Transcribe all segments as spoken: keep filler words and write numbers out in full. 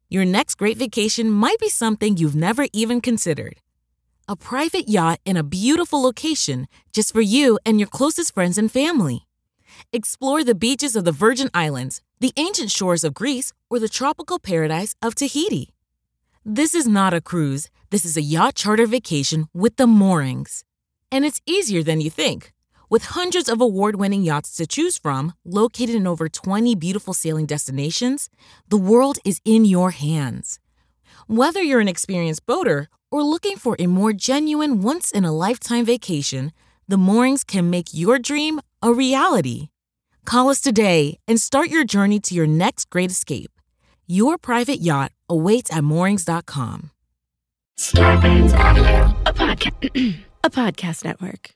Your next great vacation might be something you've never even considered. A private yacht in a beautiful location just for you and your closest friends and family. Explore the beaches of the Virgin Islands, the ancient shores of Greece, or the tropical paradise of Tahiti. This is not a cruise. This is a yacht charter vacation with the moorings. And it's easier than you think. With hundreds of award-winning yachts to choose from, located in over twenty beautiful sailing destinations, the world is in your hands. Whether you're an experienced boater or looking for a more genuine once-in-a-lifetime vacation, the moorings can make your dream a reality. Call us today and start your journey to your next great escape. Your private yacht awaits at moorings dot com. Starburns Audio, a podcast, a podcast network.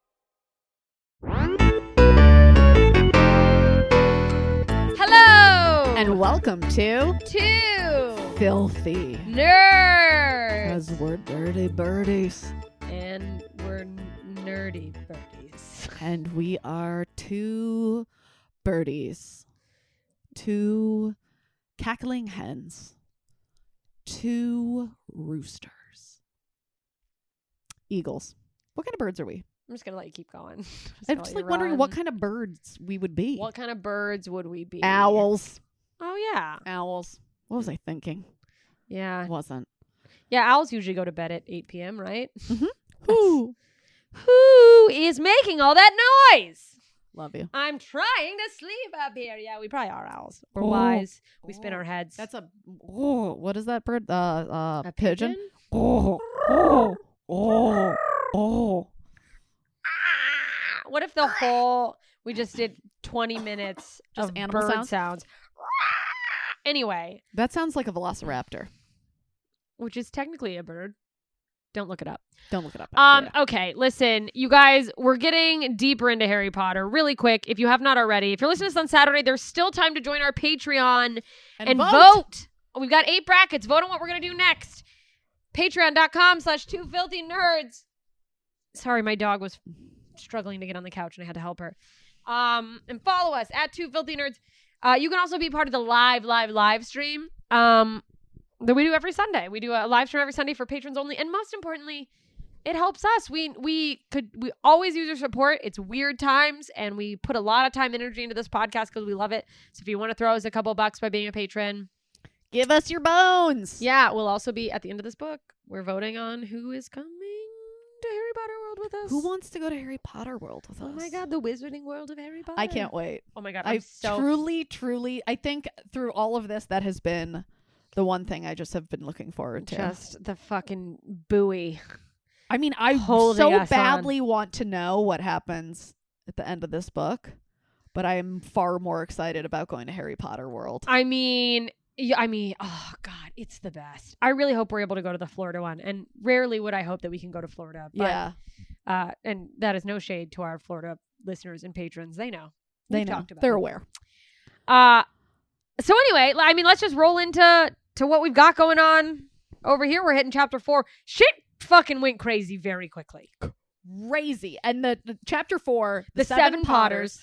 Hello And welcome to to Filthy Nerds, Because we're dirty birdies. and we're n- nerdy birdies. And we are two birdies. Two cackling hens. Two roosters. Eagles. What kind of birds are we? I'm just gonna let you keep going. Just I'm gonna just let like you wondering run. what kind of birds we would be. What kind of birds would we be? Owls. Oh yeah, Owls. What was I thinking? yeah, I wasn't. yeah. Owls usually go to bed at eight p.m. Right? Ooh. Who is making all that noise? Love you. I'm trying to sleep up here. Yeah, we probably are owls. We're Oh. wise. We spin Oh. our heads. That's a oh, what is that bird? Uh uh a pigeon? pigeon? Oh, oh, oh, oh. Ah! What if the whole we just did twenty minutes Just of animal bird sounds? sounds? Anyway, That sounds like a velociraptor. which is technically a bird. Don't look it up. Don't look it up. Um, Yeah. okay, listen, you guys, we're getting deeper into Harry Potter really quick. If you have not already, if you're listening to this on Saturday, there's still time to join our Patreon and, vote. We've got eight brackets. Vote on what we're going to do next. Patreon.com slash two filthy nerds. Sorry, my dog was struggling to get on the couch and I had to help her. Um, and follow us at two filthy nerds. Uh, you can also be part of the live, live, live stream. Um, that we do every Sunday. We do a live stream every Sunday for patrons only. And most importantly, it helps us. We we could we always use your support. It's weird times, and we put a lot of time and energy into this podcast because we love it. So if you want to throw us a couple bucks by being a patron, Give us your bones. yeah, we'll also be at the end of this book. We're voting on who is coming to Harry Potter World with us. Who wants to go to Harry Potter World with Oh us? my God, the Wizarding World of Harry Potter. I can't wait. Oh my God, I I'm so truly, truly, I think through all of this, that has been the one thing I just have been looking forward to. just the fucking buoy. I mean, I holding so us on. badly want to know what happens at the end of this book, but I am far more excited about going to Harry Potter World. I mean, yeah, I mean, oh God, it's the best. I really hope we're able to go to the Florida one, and rarely would I hope that we can go to Florida. But, yeah, uh, and that is no shade to our Florida listeners and patrons. They know. they We've know. talked about They're it. aware. Uh, so anyway, I mean, let's just roll into to what we've got going on over here. We're hitting chapter four. Shit fucking went crazy very quickly. Crazy. And the, the chapter four, The, seven, Potters.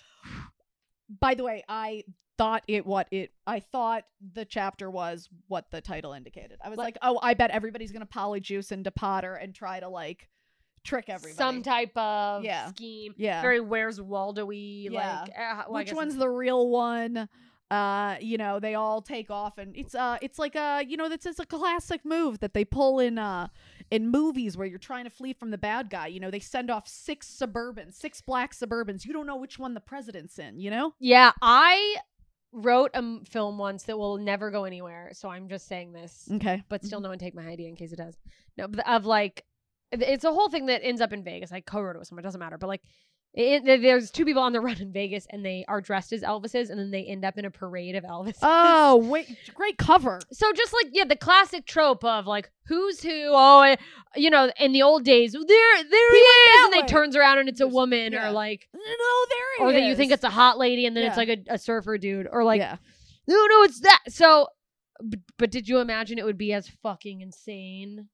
By the way, I thought it what it I thought the chapter was what the title indicated. I was What? like, oh, I bet everybody's gonna polyjuice into Potter and try to like trick everybody. Some type of Yeah. scheme. Yeah. Very Where's Waldo-y. Yeah. Like, uh, well, I Which guess one's the real one? Uh, you know, they all take off, and it's uh, it's like a, you know, that's it's a classic move that they pull in uh, in movies where you're trying to flee from the bad guy. You know, they send off six Suburbans, six black Suburbans. You don't know which one the president's in. You know? Yeah, I wrote a m- film once that will never go anywhere. So I'm just saying this, Okay. but still no one take my idea in case it does. No, but of like, it's a whole thing that ends up in Vegas. I co-wrote it with someone. It doesn't matter. But like, it, it- there's two people on the run in Vegas and they are dressed as Elvises and then they end up in a parade of Elvises. Oh, wait, great cover. So just like, yeah, the classic trope of like, who's who? Oh, uh, you know, in the old days, there, there he, He went is. that And they way. turns around and it's a Just- woman yeah. or like, No, there or he that is. you think it's a hot lady and then it's Yeah. like a, a surfer dude or like, yeah. no, no, it's that. So, but, but did you imagine it would be as fucking insane?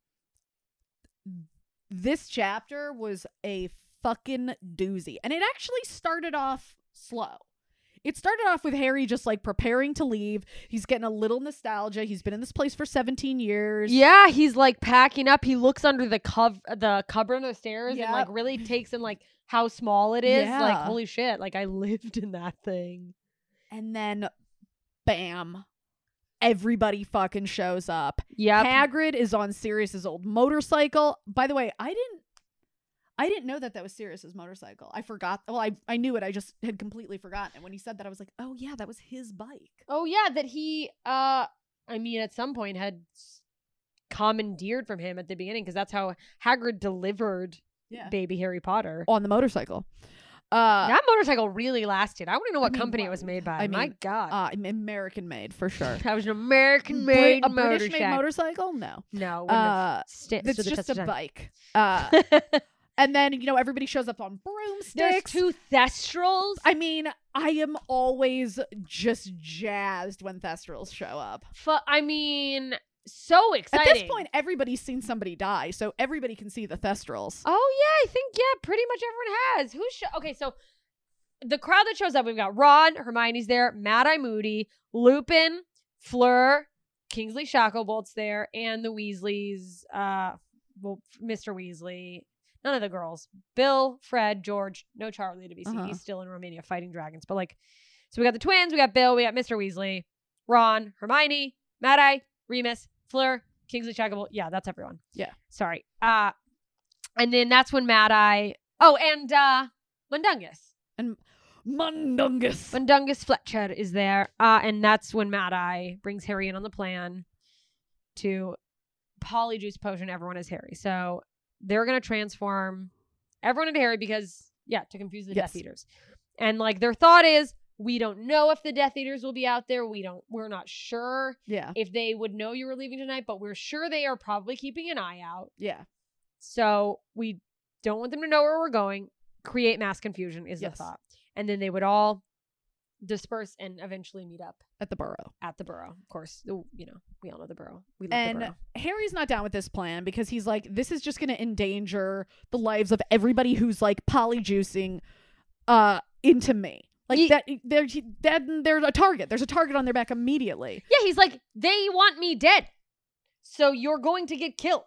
This chapter was a fucking doozy, and it actually started off slow. it started off with Harry just like preparing to leave. He's getting a little nostalgia. He's been in this place for seventeen years. Yeah, he's like packing up. He looks under the cov- the cupboard on the stairs Yep. and like really takes in like how small it is. Yeah. Like, holy shit, like I lived in that thing. And then, bam, everybody fucking shows up. Yep. Hagrid is on Sirius's old motorcycle. By the way, I didn't I didn't know that that was Sirius's motorcycle. I forgot. Well, I, I knew it. I just had completely forgotten. And when he said that, I was like, oh, yeah, that was his bike. Oh yeah, that he uh I mean at some point had s- commandeered from him at the beginning because that's how Hagrid delivered Yeah. baby Harry Potter. On the motorcycle. Uh, that motorcycle really lasted. I want to know what I mean, company well, it was made by. I My mean, God. uh, American made, for sure. that was an American Brit- made a British made motorcycle. motorcycle? No. No, wouldn't have Uh, sta- It's stood the just test a of time. bike. Uh, and then, you know, everybody shows up on broomsticks. There's two Thestrals. I mean, I am always just jazzed when Thestrals show up. Fu- I mean, so exciting. At this point, everybody's seen somebody die, so everybody can see the Thestrals. Oh yeah, I think yeah, pretty much everyone has. Who's sh- okay? So the crowd that shows up, we've got Ron, Hermione's there, Mad-Eye Moody, Lupin, Fleur, Kingsley Shacklebolt's there, and the Weasleys. Uh, well, Mister Weasley. None of the girls. Bill, Fred, George. No Charlie to be seen. Uh-huh. He's still in Romania fighting dragons. But like, so we got the twins. We got Bill. We got Mister Weasley, Ron, Hermione, Mad-Eye, Remus, Fleur, Kingsley Shacklebolt. Yeah, that's everyone. Yeah. Sorry. Uh, and then that's when Mad-Eye. Oh, and uh, Mundungus. And Mundungus. Mundungus Fletcher is there. Uh, and that's when Mad-Eye brings Harry in on the plan to polyjuice potion everyone as Harry. So they're going to transform everyone into Harry because, yeah, to confuse the Yes. Death Eaters. And like their thought is, we don't know if the Death Eaters will be out there. We don't, we're not sure Yeah. if they would know you were leaving tonight, but we're sure they are probably keeping an eye out. Yeah. So we don't want them to know where we're going. Create mass confusion is Yes. the thought. And then they would all disperse and eventually meet up At the Burrow. at the Burrow. Of course, the- you know, we all know the Burrow. We love And the Burrow. Harry's not down with this plan because he's like, this is just going to endanger the lives of everybody who's like polyjuicing uh, into me. Like Ye- that, they're, that, they're a target. There's a target on their back immediately. Yeah, he's like, they want me dead. So you're going to get killed.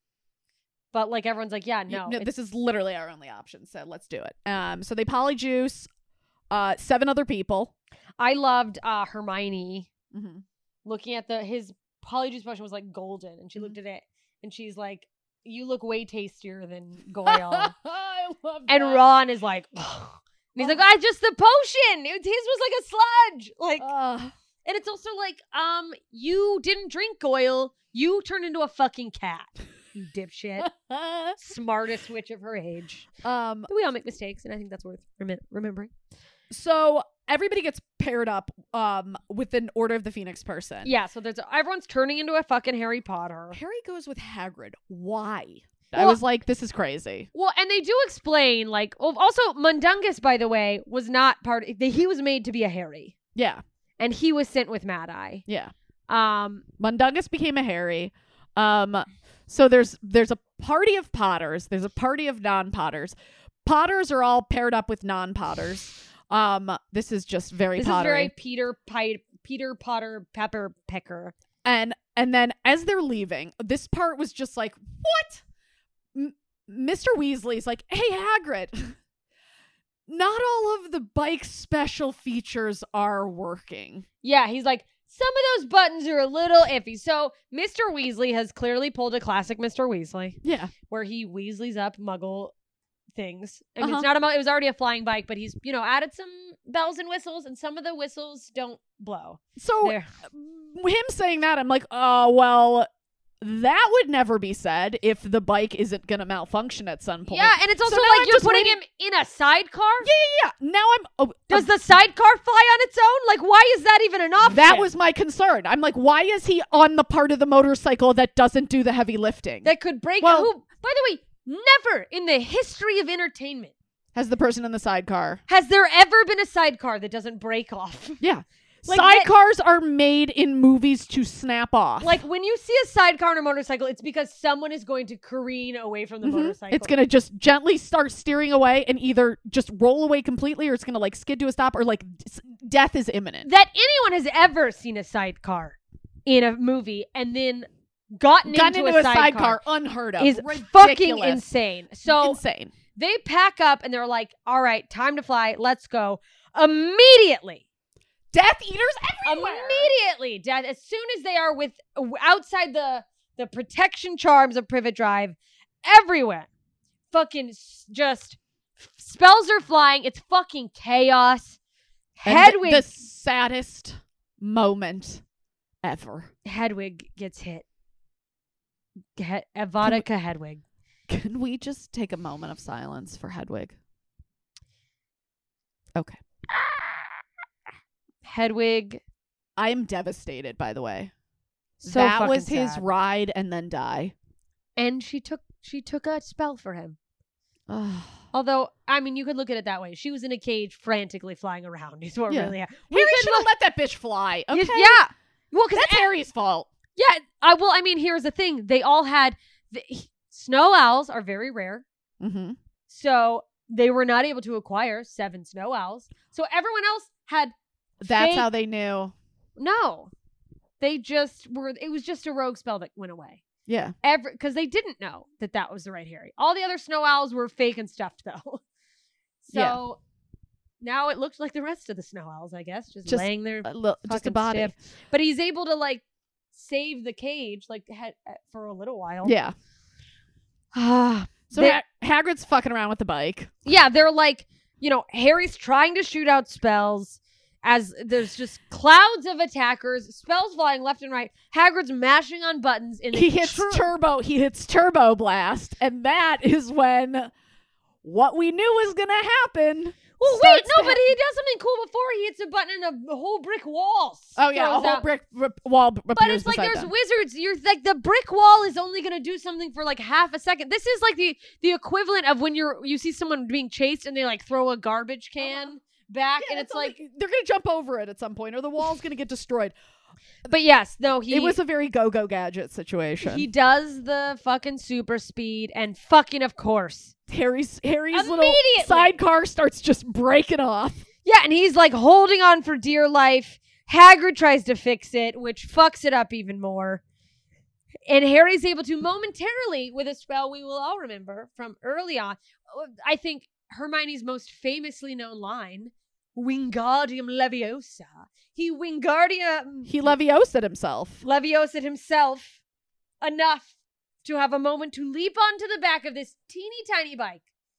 But like everyone's like, yeah, no. no, it's- this is literally our only option. So let's do it. Um, so they polyjuice uh, seven other people. I loved uh, Hermione Mm-hmm. looking at the, his polyjuice potion was like golden. And she looked at it and she's like, you look way tastier than Goyle. I love And that. Ron is like, and he's like, I just the potion. It, his was like a sludge. Like, Uh, and it's also like, um, you didn't drink Goyle. You turned into a fucking cat. You dipshit. Smartest witch of her age. um, But we all make mistakes, and I think that's worth rem- remembering. so everybody gets paired up um, with an Order of the Phoenix person. Yeah, so there's everyone's turning into a fucking Harry Potter. Harry goes with Hagrid. Why? I Well- was like, this is crazy. Well, and they do explain, like, oh, also Mundungus, by the way, was not part. He was made to be a Harry, Yeah, and he was sent with Mad-Eye. yeah. Um, Mundungus became a Harry. Um, so there's there's a party of Potters. There's a party of non-Potters. Potters are all paired up with non-Potters. Um, this is just very this Pottery. is very Peter Pi- Peter Potter Pepper Pecker. And and then as they're leaving, this part was just like, what? M- Mister Weasley's like, hey, Hagrid, not all of the bike's special features are working. Yeah, he's like, some of those buttons are a little iffy. So Mister Weasley has clearly pulled a classic Mister Weasley, Yeah. where he Weasleys up Muggle things. I mean, Uh-huh. it's not a Muggle, it was already a flying bike, but he's, you know, added some bells and whistles, and some of the whistles don't blow. So There. him saying that, I'm like, oh, well, that would never be said if the bike isn't going to malfunction at some point. Yeah, and it's also So now like I'm you're just putting waiting- him in a sidecar. Yeah, now I'm... Oh, Does the sidecar fly on its own? Like, why is that even an option? that was my concern. I'm like, why is he on the part of the motorcycle that doesn't do the heavy lifting? that could break. Well- who, by the way, never in the history of entertainment Has the person in the sidecar. has there ever been a sidecar that doesn't break off. Yeah. Like, Sidecars are made in movies to snap off. Like when you see a sidecar on a motorcycle, it's because someone is going to careen away from the mm-hmm. motorcycle. It's going to just gently start steering away and either just roll away completely, or it's going to like skid to a stop, or like d- death is imminent. That anyone has ever seen a sidecar in a movie and then gotten, gotten into, into, a, a sidecar, sidecar unheard of, is ridiculous. fucking insane. So insane. They pack up and they're like, all right, time to fly. Let's go. Immediately. Death Eaters everywhere. Immediately. Death. As soon as they are with outside the, the protection charms of Privet Drive, everywhere. Fucking s- just spells are flying. It's fucking chaos. And Hedwig. The, the saddest moment ever. Hedwig gets hit. He- Vodka Hedwig. Can we just take a moment of silence for Hedwig? Okay. Hedwig. I am devastated, by the way. So that fucking was his sad. ride and then die. And she took she took a spell for him. Although, I mean, you could look at it that way. She was in a cage frantically flying around. Is what Yeah. really happened. Harry should have let that bitch fly. Okay? Yeah. Well, because That's Harry's fault. Yeah. I well, I mean, here's the thing. They all had the, snow owls are very rare. Mm-hmm. So they were not able to acquire seven snow owls. So everyone else had That's fake- how they knew. No. They just were, it was just a rogue spell that went away. Yeah. Every because they didn't know that that was the right Harry. All the other snow owls were fake and stuffed, though. So Yeah. now it looks like the rest of the snow owls, I guess, just, Just laying there, A li- just a fucking body. stiff. But he's able to like save the cage, like ha- for a little while. Yeah. Ah, So They- ha- Hagrid's fucking around with the bike. yeah. They're like, you know, Harry's trying to shoot out spells. As there's just clouds of attackers, spells flying left and right. Hagrid's mashing on buttons. In the He hits tr- turbo. He hits turbo blast, and that is when what we knew was gonna happen. Well, wait, starts no, to but ha- he does something cool before he hits a button and a, a whole brick wall. Oh yeah, a throws whole out. brick r- wall b- But appears it's like beside there's them. wizards. You're like the brick wall is only going to do something for like half a second. This is like the the equivalent of when you're you see someone being chased and they like throw a garbage can back, Yeah, and it's only- like. they're gonna jump over it at some point, or the wall's gonna get destroyed. But yes, no, he it was a very go-go gadget situation. he does the fucking super speed, and fucking of course, Harry's Harry's little Immediately. sidecar starts just breaking off. yeah, and he's like holding on for dear life. Hagrid tries to fix it, which fucks it up even more. And Harry's able to momentarily, with a spell we will all remember from early on, I think Hermione's most famously known line, Wingardium Leviosa. He Wingardium He Leviosa himself. Leviosa himself enough to have a moment to leap onto the back of this teeny tiny bike.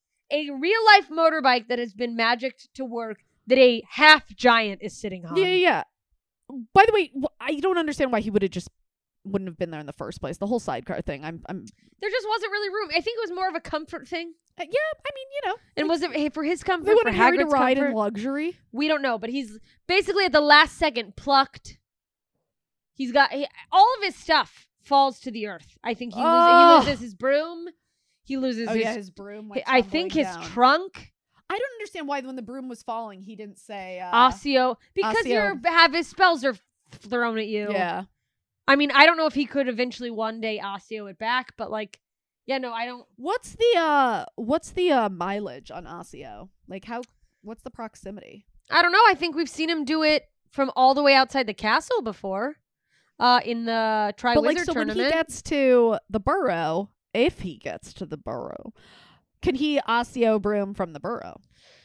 A real life motorbike that has been magicked to work that a half giant is sitting on. Yeah, yeah, yeah. By the way, wh- I don't understand why he would have just wouldn't have been there in the first place. The whole sidecar thing. I'm, I'm. There just wasn't really room. I think it was more of a comfort thing. Uh, yeah, I mean, you know, And was it hey, for his comfort? they For wanted Harry to Hagrid's ride comfort? in luxury. We don't know, but he's basically at the last second plucked. He's got he, all of his stuff falls to the earth. I think he, Oh. loses, he loses his broom. He loses Oh his. yeah, his broom. Went I think tumbling his down. trunk. I don't understand why when the broom was falling, he didn't say uh, Osseo, because Osseo. you're have his spells are thrown at you. Yeah. I mean, I don't know if he could eventually one day Osseo it back, but like, yeah, no, I don't. What's the uh what's the uh mileage on Osseo? Like how what's the proximity? I don't know. I think we've seen him do it from all the way outside the castle before, uh, in the Tri But Wizard like so tournament. when he gets to the burrow, if he gets to the burrow, can he Osseo broom from the burrow?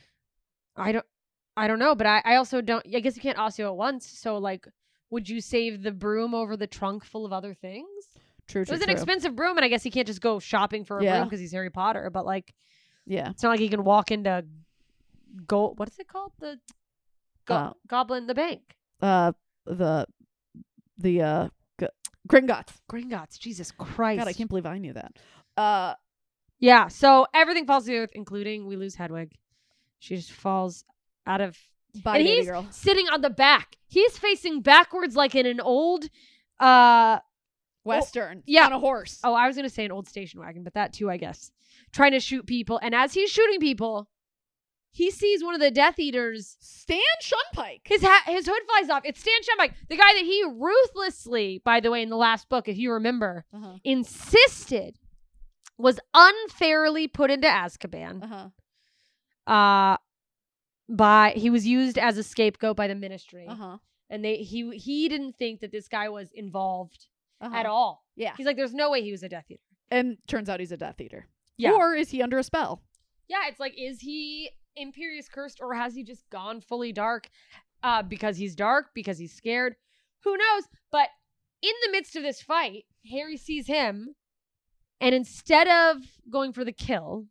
I don't, I don't know, but I, I also don't. I guess you can't Osseo at once. So like, would you save the broom over the trunk full of other things? True, It true, was an true. expensive broom, and I guess he can't just go shopping for a Yeah. broom because he's Harry Potter. But like, Yeah. it's not like he can walk into go. What is it called? The go- Uh, Goblin the Bank. Uh the the uh g- Gringotts. Gringotts. Jesus Christ. God, I can't believe I knew that. Uh Yeah, so everything falls to the earth, including we lose Hedwig. She just falls out of... bye and baby he's girl. sitting on the back. He's facing backwards like in an old... uh Western. yeah. On a horse. Oh, I was going to say an old station wagon, but that too, I guess. Trying to shoot people. And as he's shooting people, he sees one of the Death Eaters. Stan Shunpike. His hat, his hood flies off. It's Stan Shunpike, the guy that he ruthlessly, by the way, in the last book, if you remember, Uh-huh. insisted was unfairly put into Azkaban. Uh-huh. Uh, by he was used as a scapegoat by the Ministry, Uh-huh. and they he he didn't think that this guy was involved Uh-huh. at all. Yeah. He's like, there's no way he was a Death Eater. And turns out he's a Death Eater. Yeah. Or is he under a spell? Yeah, it's like, is he Imperious Cursed, or has he just gone fully dark uh, because he's dark, because he's scared? Who knows? But in the midst of this fight, Harry sees him, and instead of going for the kill,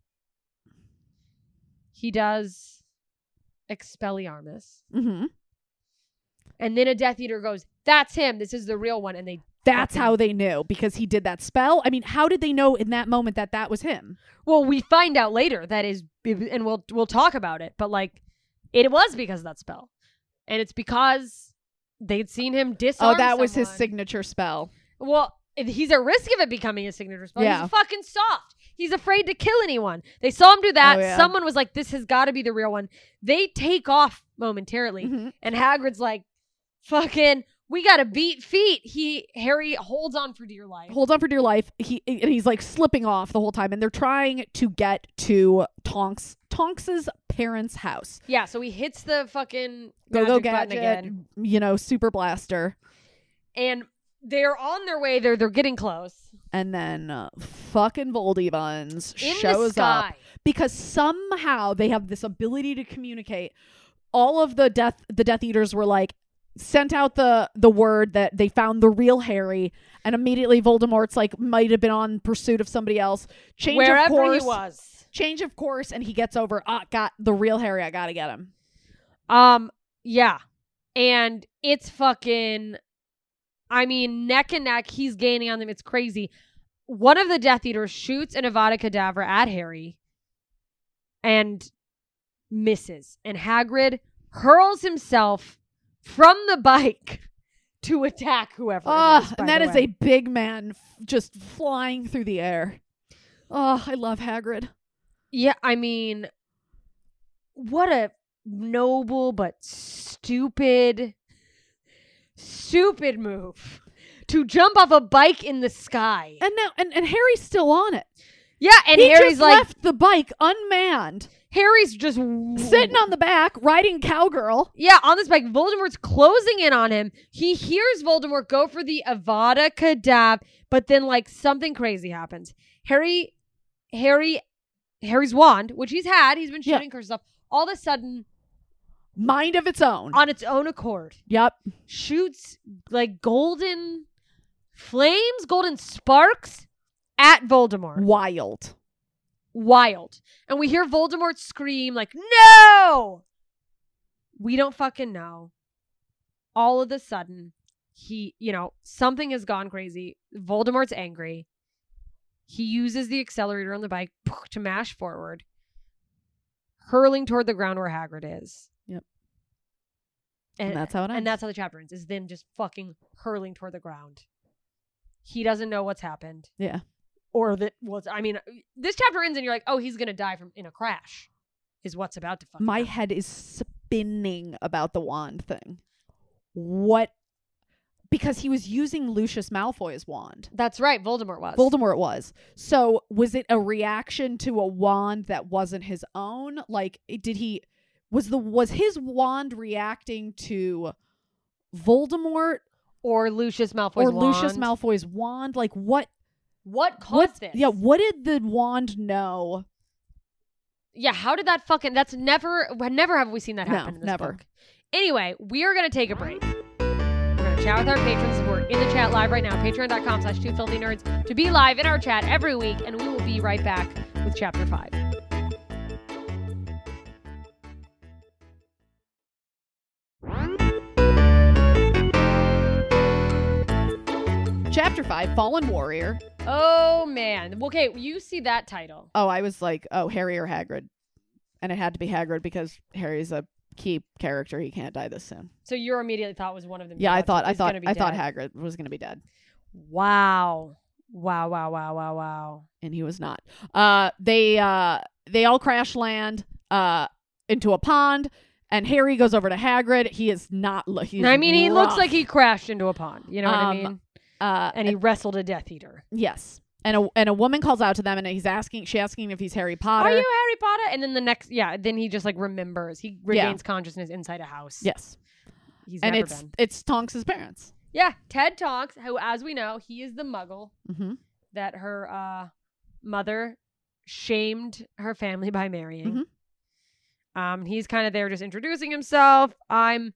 he does Expelliarmus. Mm-hmm. And then a Death Eater goes, that's him. This is the real one. And they That's fucking- how they knew, because he did that spell. I mean, how did they know in that moment that that was him? Well, we find out later that is, and we'll we'll talk about it, but like, it was because of that spell. And it's because they'd seen him disarm Oh, that was his someone. signature spell. Well, if he's at risk of it becoming a signature spell. Yeah. He's fucking soft. He's afraid to kill anyone. They saw him do that. Oh, yeah. Someone was like, this has got to be the real one. They take off momentarily. Mhm. And Hagrid's like, fucking, we got to beat feet. He, Harry holds on for dear life. Hold on for dear life. He and he's like slipping off the whole time, and they're trying to get to Tonks Tonks's parents' house. Yeah, so he hits the fucking Go go magic button gadget, again. you know, super blaster, And they're on their way. They're, they're getting close. and then uh, fucking Voldy Buns In shows the up sky. because somehow they have this ability to communicate. All of the death the Death Eaters were like, sent out the the word that they found the real Harry, and immediately Voldemort's like might have been on pursuit of somebody else. Change Wherever of course, he was. change of course, and he gets over. Ah, got the real Harry. I gotta get him. Um, yeah. And it's fucking, I mean, neck and neck. He's gaining on them. It's crazy. One of the Death Eaters shoots an Avada Kedavra at Harry and misses. And Hagrid hurls himself from the bike to attack whoever it Ah, is, by and that the is way. a big man f- just flying through the air. Oh, I love Hagrid. Yeah, I mean, what a noble but stupid, stupid move to jump off a bike in the sky. And now, and, and Harry's still on it. Yeah, and he Harry's just like, left the bike unmanned, Harry's just sitting on the back, riding cowgirl. Yeah, on this bike. Voldemort's closing in on him. He hears Voldemort go for the Avada Kedavra, but then like something crazy happens. Harry, Harry, Harry's wand, which he's had, he's been Yeah. shooting curses off. All of a sudden, Mind of its own. on its own accord, Yep. shoots like golden flames, golden sparks at Voldemort. Wild. Wild. And we hear Voldemort scream like, no! We don't fucking know. All of a sudden, he, you know, something has gone crazy. Voldemort's angry. He uses the accelerator on the bike to mash forward, hurling toward the ground where Hagrid is. Yep. And, And that's how it ends. And that's how the chapter ends, is them just fucking hurling toward the ground. He doesn't know what's happened. Yeah. Or that was, I mean, this chapter ends and you're like, oh, he's going to die from in a crash is what's about to fucking My happen. head is spinning about the wand thing. What? Because he was using Lucius Malfoy's wand. That's right. Voldemort was. Voldemort was. So was it a reaction to a wand that wasn't his own? Like, did he, was the, was his wand reacting to Voldemort Or Lucius Malfoy's or wand. Lucius Malfoy's wand? Like, what? What caused What? this? Yeah, what did the wand know? Yeah, how did that fucking, that's never, never have we seen that No, happen in this never. book. Anyway, we are going to take a break. We're going to chat with our patrons who are in the chat live right now, patreon.com slash two filthy nerds, to be live in our chat every week, and we will be right back with chapter five. Chapter five, Fallen Warrior. Oh, man. Okay, you see that title. Oh, I was like, oh, Harry or Hagrid. And it had to be Hagrid because Harry's a key character. He can't die this soon. So you immediately thought was one of them. Yeah, I was- thought I was thought gonna be I thought dead. Hagrid was going to be dead, Wow. Wow, wow, wow, wow, wow. and he was not. Uh they uh they all crash land. Uh into a pond. And Harry goes over to Hagrid. He is not. He's I mean, he rough. looks like he crashed into a pond. You know what Um, I mean? Uh, And he wrestled a Death Eater. yes. And a and a woman calls out to them, and he's asking. She asking if he's Harry Potter. Are you Harry Potter? And then the next, yeah, then he just like remembers. He regains consciousness inside a house. Yes. He's And never it's been. it's Tonks' parents. Yeah, Ted Tonks, who, as we know, he is the Muggle Mm-hmm. that her uh, mother shamed her family by marrying. Mhm. Um, he's kind of there just introducing himself. I'm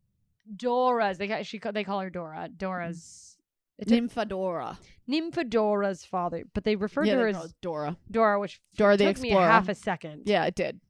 Dora's. They ca- she ca- they call her Dora. Dora's it's a- Nymphadora. Nymphadora's father, but they refer Yeah, to her they as know it's Dora. Dora, which Dora the took me a Explorer. half a second. Yeah, it did.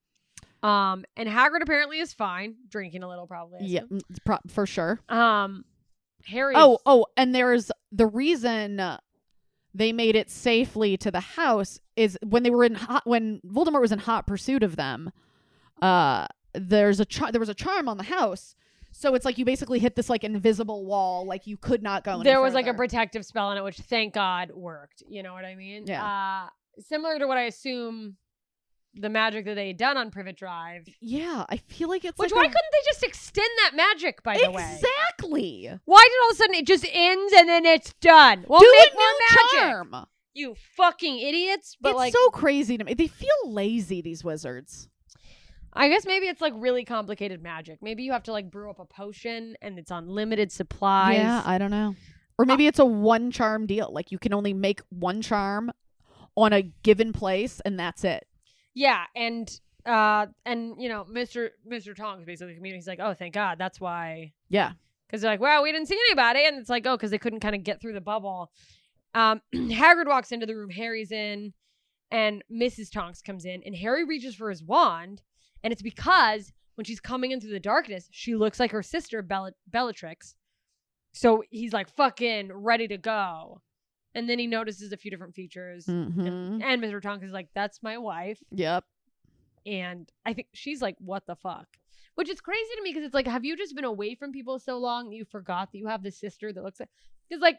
Um, and Hagrid apparently is fine, drinking a little probably. I Yeah, assume. mm, pro- for sure. Um, Harry. Oh, oh, and there's the reason uh, they made it safely to the house is when they were in hot, when Voldemort was in hot pursuit of them. Uh, there's a char- there was a charm on the house, so it's like you basically hit this like invisible wall, like you could not go. Any there was like a further. protective spell on it, which thank God worked. You know what I mean? Yeah. Uh, similar to what I assume the magic that they had done on Privet Drive. Yeah, I feel like it's Which like why a- couldn't they just extend that magic? By the way, exactly. why did all of a sudden it just ends and then it's done? Well, Do make a more new magic, charm. you fucking idiots! But it's like, so crazy to me. They feel lazy. These wizards. I guess maybe it's like really complicated magic. Maybe you have to like brew up a potion and it's on limited supplies. Yeah, I don't know. Or maybe it's a one charm deal. Like you can only make one charm on a given place, and that's it. Yeah, and uh, and you know, Mister Mister Tonks basically, he's like, oh, thank God, that's why. Yeah. Because they're like, well, we didn't see anybody, and it's like, oh, because they couldn't kind of get through the bubble. Um, Hagrid walks into the room, Harry's in, and Missus Tonks comes in, and Harry reaches for his wand, and it's because when she's coming in through the darkness, she looks like her sister, Bella- Bellatrix. So he's like fucking ready to go. And then he notices a few different features. Mm-hmm. And, and Mister Tonks is like, that's my wife. Yep. And I think she's like, what the fuck? Which is crazy to me because it's like, have you just been away from people so long that you forgot that you have this sister that looks like... Because like,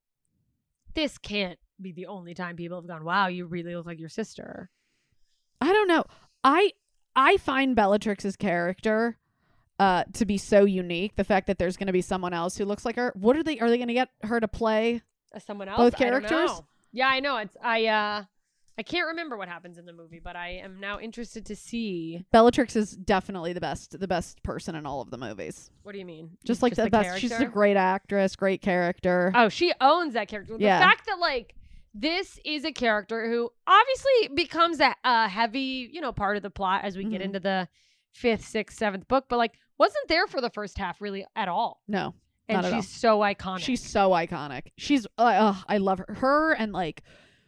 this can't be the only time people have gone, wow, you really look like your sister. I don't know. I I find Bellatrix's character uh, to be so unique. The fact that there's going to be someone else who looks like her. What are they? Are they going to get her to play As someone else? both I don't characters? know. Yeah, I know. It's I. uh I can't remember what happens in the movie, but I am now interested to see. Bellatrix is definitely the best, the best person in all of the movies. What do you mean? Just like the, the best. She's a character? great actress, great character. Oh, she owns that character. The Yeah. fact that like this is a character who obviously becomes a, a heavy, you know, part of the plot as we get Mhm. into the fifth, sixth, seventh book, but like wasn't there for the first half really at all. no, And not at she's so iconic. she's so iconic. She's, uh, uh, I love her. Her and like,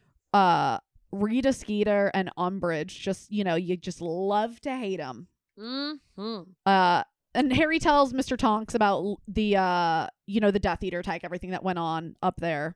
uh, Rita Skeeter and Umbridge. Just you know, you just love to hate them. mm-hmm. Uh, and Harry tells Mister Tonks about l- the, uh, you know, the Death Eater attack, everything that went on up there.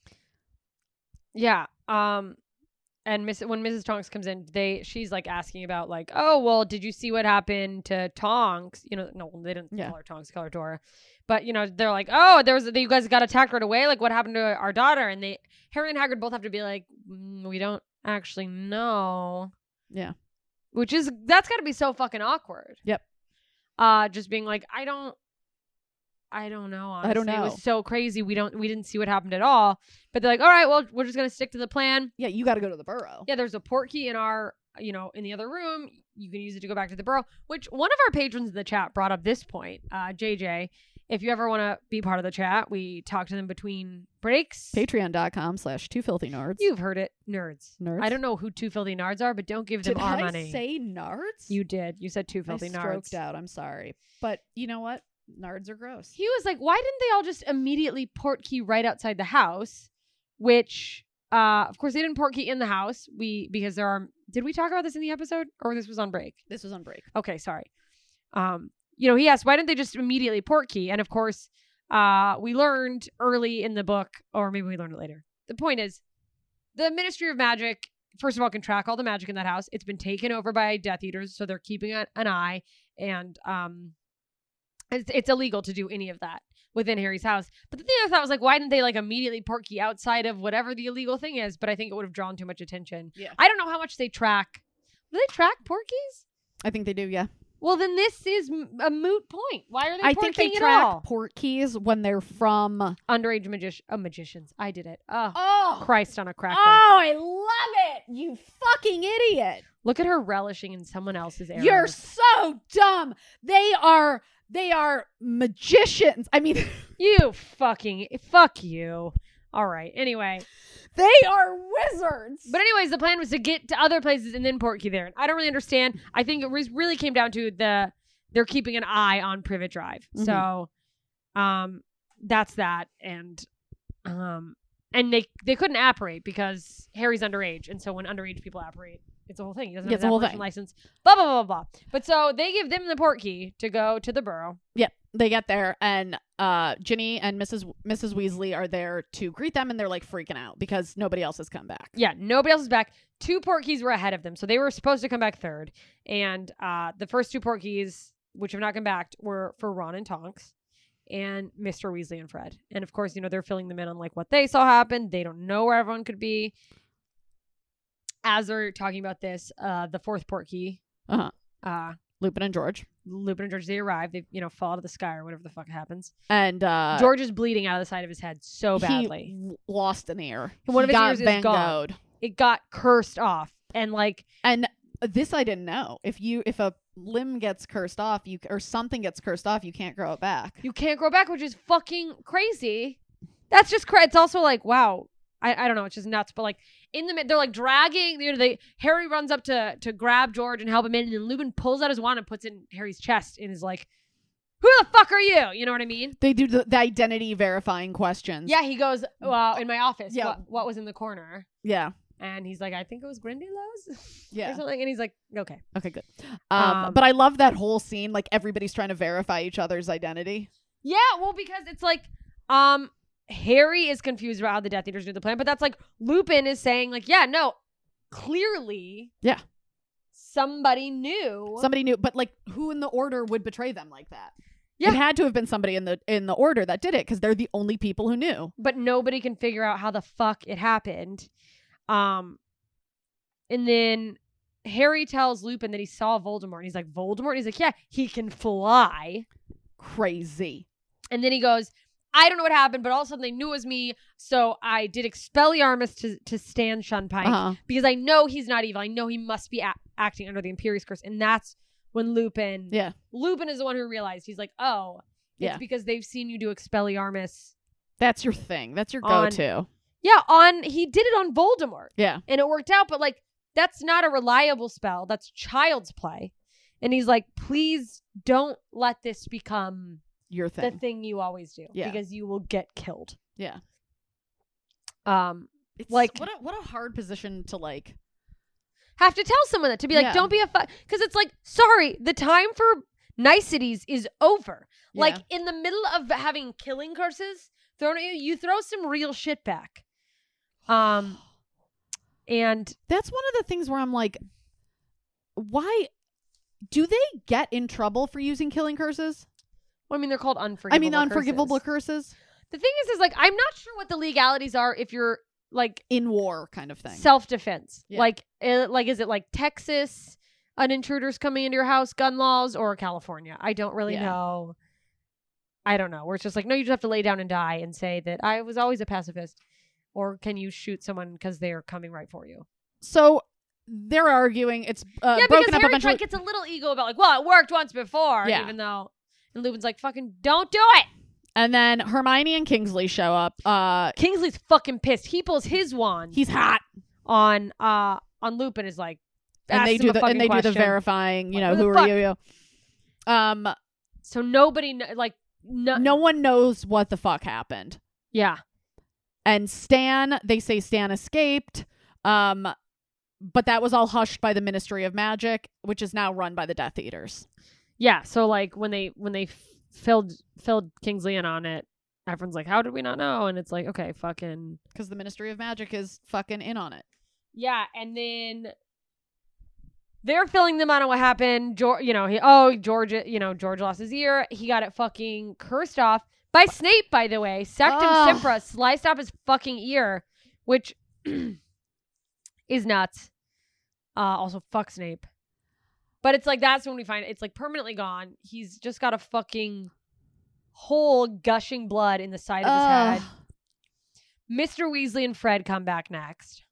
Yeah. Um, and Miss when Missus Tonks comes in, they she's like asking about like, oh well, did you see what happened to Tonks? You know, no, they didn't Yeah. call her Tonks, they call her Dora. But you know, they're like, oh, there was you guys got attacked right away. Like, what happened to our daughter? And they Harry and Hagrid both have to be like, mm, we don't actually know. Yeah. Which is that's got to be so fucking awkward. Yep. Uh, just being like, I don't. I don't know. Honestly. I don't It know. was so crazy. We don't. We didn't see what happened at all. But they're like, all right, well, we're just gonna stick to the plan. Yeah, you got to go to the burrow. Yeah, there's a port key in our, you know, in the other room. You can use it to go back to the burrow. Which one of our patrons in the chat brought up this point, uh, J J. If you ever want to be part of the chat, we talk to them between breaks. Patreon.com slash two filthy nerds. You've heard it, nerds. Nerds? I don't know who two filthy nards are, but don't give them Did our I money. say nards? You did. You said two filthy I nards. stroked out. I'm sorry. But you know what? Nards are gross. He was like, why didn't they all just immediately port key right outside the house? Which, uh, of course, they didn't port key in the house. We because there are. Did we talk about this in the episode, or this was on break? This was on break. Okay, sorry. Um, you know, he asked, why didn't they just immediately port key? And of course, uh, we learned early in the book, or maybe we learned it later. The point is, the Ministry of Magic, first of all, can track all the magic in that house. It's been taken over by Death Eaters, so they're keeping an, an eye, and um, it's, it's illegal to do any of that within Harry's house. But the thing I thought was like, why didn't they like immediately port key outside of whatever the illegal thing is? But I think it would have drawn too much attention. Yeah. I don't know how much they track. Do they track port keys? I think they do, yeah. Well, then this is m- a moot point. Why are they I port think they keying at track all? port keys when they're from... Underage magic- uh, magicians. I did it. Oh, Oh! Christ on a cracker. Oh, I love it! You fucking idiot! Look at her relishing in someone else's error. You're so dumb! They are... They are magicians. I mean... You fucking... Fuck you. All right. Anyway. They are wizards! But anyways, the plan was to get to other places and then port key there. And I don't really understand. I think it was really came down to the they're keeping an eye on Privet Drive. Mhm. So um that's that. And um and they they couldn't apparate because Harry's underage. And so when underage people apparate, it's a whole thing. He doesn't Yeah, have it's a an whole apparition thing. license. Blah blah blah blah. But so they give them the port key to go to the borough. Yep. They get there, and uh, Ginny and Missus Missus Weasley are there to greet them, and they're like freaking out because nobody else has come back. Yeah, nobody else is back. Two port keys were ahead of them, so they were supposed to come back third. And uh, the first two port keys, which have not come back, were for Ron and Tonks and Mister Weasley and Fred. And of course, you know, they're filling them in on like what they saw happen. They don't know where everyone could be. As they're talking about this, uh, the fourth port key, Uh-huh. uh, Lupin and George. Lupin and George, they arrive. They, you know, fall to the sky or whatever the fuck happens. And uh, George is bleeding out of the side of his head so he badly. w- lost an ear. One of he his got ears is Van gone. Gogh'd. It got cursed off. And like, And this I didn't know. If you if a limb gets cursed off, you or something gets cursed off, you can't grow it back. you can't grow back, which is fucking crazy. That's just cra- it's also like, wow. I, I don't know, it's just nuts. But like in the mid, they're like dragging. You know, they Harry runs up to to grab George and help him in, and then Lupin pulls out his wand and puts it in Harry's chest and is like, "Who the fuck are you?" You know what I mean? They do the, the identity verifying questions. Yeah, he goes, "Well, in my office, Yeah. what, what was in the corner?" Yeah. And he's like, "I think it was Grindylows." Yeah. or something. And he's like, "Okay." Okay, good. Um, Um, but I love that whole scene. Like everybody's trying to verify each other's identity. Yeah, well, because it's like, um, Harry is confused about how the Death Eaters do the plan, but that's like Lupin is saying, like, yeah, no, clearly, Yeah. somebody knew. Somebody knew, but like who in the order would betray them like that? Yeah. It had to have been somebody in the in the order that did it because they're the only people who knew. but nobody can figure out how the fuck it happened. Um, and then Harry tells Lupin that he saw Voldemort. And he's like, Voldemort? And he's like, yeah, he can fly. Crazy. And then he goes, I don't know what happened, but all of a sudden they knew it was me. So I did Expelliarmus to, to Stan Shunpike Uh-huh. because I know he's not evil. I know he must be a- acting under the Imperius Curse. And that's when Lupin, Yeah. Lupin is the one who realized. He's like, oh, it's Yeah. because they've seen you do Expelliarmus. That's your thing. That's your On- go-to. Yeah, on he did it on Voldemort. Yeah. And it worked out, but like that's not a reliable spell. That's child's play. And he's like, please don't let this become Your the thing. thing you always do. Yeah. Because you will get killed. Yeah. Um It's Like- what a what a hard position to like. have to tell someone that to be like, Yeah. don't be a fu-, because it's like, sorry, the time for niceties is over. Yeah. Like in the middle of having killing curses thrown at you, you throw some real shit back. Um and That's one of the things where I'm like, why do they get in trouble for using killing curses? well, I mean they're called unforgivable I mean, unforgivable curses. curses The thing is, is like, I'm not sure what the legalities are if you're like in war, kind of thing. self-defense. Yeah. Like, uh, like, is it like Texas, an intruder's coming into your house, gun laws, or California? I don't really Yeah. know. I don't know. Where it's just like, no, you just have to lay down and die and say that I was always a pacifist. Or can you shoot someone because they are coming right for you? So they're arguing. It's uh, yeah, broken because up Harry eventually. Trent gets a little ego about like, well, it worked once before, Yeah. even though, and Lupin's like, fucking don't do it. And then Hermione and Kingsley show up. Uh, Kingsley's fucking pissed. He pulls his wand. he's hot, on uh on Lupin is like, and asks they him do a the fucking and they do the question. verifying. You Like, know, who who the are you? you? Um, So nobody kn- like no, no one knows what the fuck happened. yeah. And Stan, they say Stan escaped. Um, but that was all hushed by the Ministry of Magic, which is now run by the Death Eaters. Yeah, so like when they when they f- filled filled Kingsley in on it, everyone's like, how did we not know? And it's like, okay, fucking Because the Ministry of Magic is fucking in on it. yeah. And then they're filling them out on what happened. George, you know, he oh George, you know, George lost his ear. He got it fucking cursed off by Snape, by the way. Sectum Ugh. Sempra sliced off his fucking ear, which is nuts. Uh, also, fuck Snape. But it's like, that's when we find it. It's like permanently gone. He's just got a fucking hole gushing blood in the side of his Ugh. head. Mister Weasley and Fred come back next.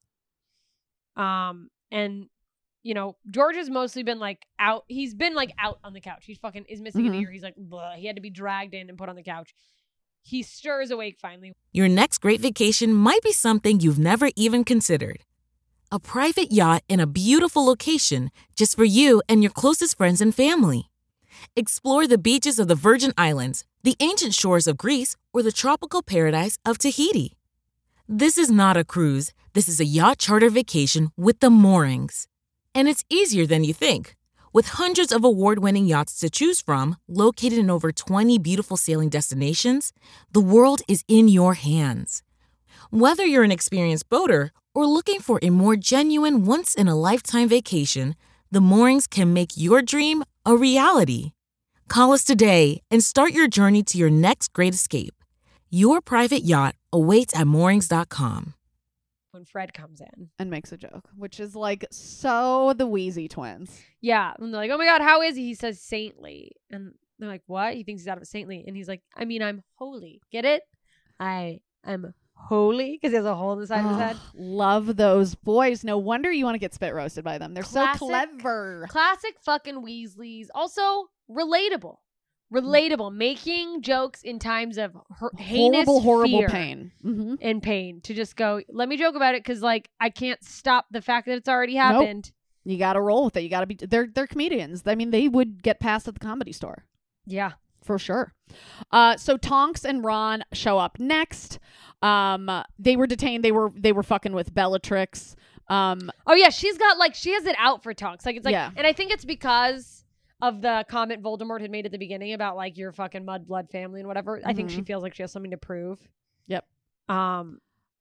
Um, and, you know, George has mostly been like out. He's been like out on the couch. He fucking is missing Mhm. an ear. He's like, bleh. He had to be dragged in and put on the couch. He stirs awake finally. Your next great vacation might be something you've never even considered. A private yacht in a beautiful location just for you and your closest friends and family. Explore the beaches of the Virgin Islands, the ancient shores of Greece, or the tropical paradise of Tahiti. This is not a cruise. This is a yacht charter vacation with the moorings. And it's easier than you think. With hundreds of award-winning yachts to choose from, located in over twenty beautiful sailing destinations, the world is in your hands. Whether you're an experienced boater or looking for a more genuine once-in-a-lifetime vacation, the moorings can make your dream a reality. Call us today and start your journey to your next great escape. Your private yacht awaits at moorings dot com. When Fred comes in. And makes a joke, which is like so the Weasley twins. Yeah. And they're like, oh my God, how is he? He says saintly. And they're like, what? He thinks he's out of saintly. And he's like, I mean, I'm holy. Get it? I am holy. Because he has a hole in the side of his head. Love those boys. No wonder you want to get spit roasted by them. They're Classic- so clever. Classic fucking Weasleys. Also, relatable. Relatable. Making jokes in times of her- heinous horrible, horrible fear pain. Mm-hmm. and pain. To just go, let me joke about it because, like, I can't stop the fact that it's already happened. You got to roll with it. You got to be. They're they're comedians. I mean, they would get passed at the Comedy Store Yeah. for sure. Uh, so Tonks and Ron show up next. Um, they were detained. They were they were fucking with Bellatrix. Um, Oh, yeah. She's got, like, she has it out for Tonks. Like, it's like, Yeah. and I think it's because of the comment Voldemort had made at the beginning about, like, your fucking mudblood family and whatever. I think she Mhm. feels like she has something to prove. Yep. Um,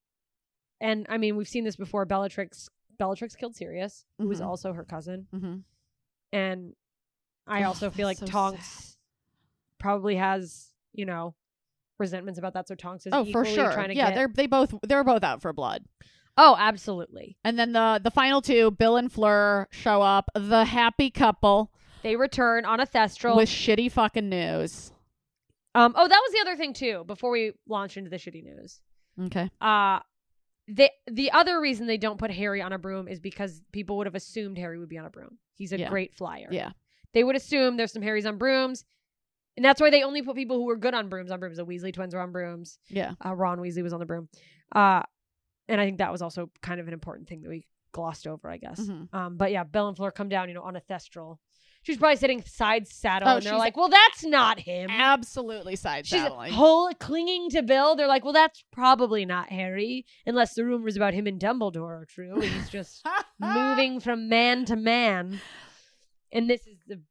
and I mean, we've seen this before. Bellatrix, Bellatrix killed Sirius, who was Mhm. also her cousin. mm-hmm. And I Oh, also feel like that's so Tonks sad. probably has, you know, resentments about that. So Tonks is Oh, for equally sure. trying to Yeah, get. they're they both they're both out for blood. Oh, absolutely. And then the the final two, Bill and Fleur, show up. The happy couple They return on a Thestral. with shitty fucking news. um. Oh, that was the other thing too. Before we launch into the shitty news, Okay. uh, the the other reason they don't put Harry on a broom is because people would have assumed Harry would be on a broom. He's a Yeah. great flyer. Yeah. They would assume there's some Harrys on brooms, and that's why they only put people who were good on brooms on brooms. The Weasley twins were on brooms. Yeah. Uh, Ron Weasley was on the broom. Uh, and I think that was also kind of an important thing that we glossed over, I guess. Mhm. Um, but yeah, Belle and Fleur come down, you know, on a Thestral. She's probably sitting side saddle, Oh, and they're she's like, well, that's not him. Absolutely side She's saddling. whole clinging to Bill. They're like, well, that's probably not Harry, unless the rumors about him and Dumbledore are true. And he's just moving from man to man. And this is the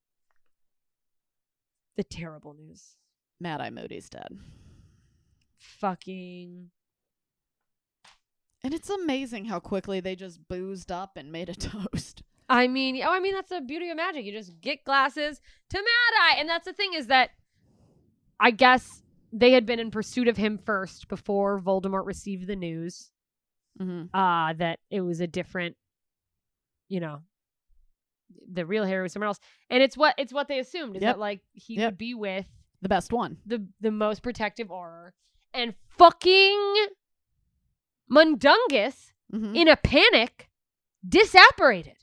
the terrible news. Mad Eye Moody's dead. Fucking. And it's amazing how quickly they just boozed up and made a toast. I mean, oh, I mean, that's the beauty of magic. You just get glasses to Mad Eye. And that's the thing is that I guess they had been in pursuit of him first before Voldemort received the news Mm-hmm. uh, that it was a different, you know, the real Harry was someone else. And it's what it's what they assumed is Yep. that, like, he Yep. would be with The best one. the, the most protective aura. And fucking Mundungus, Mm-hmm. in a panic, disapparated.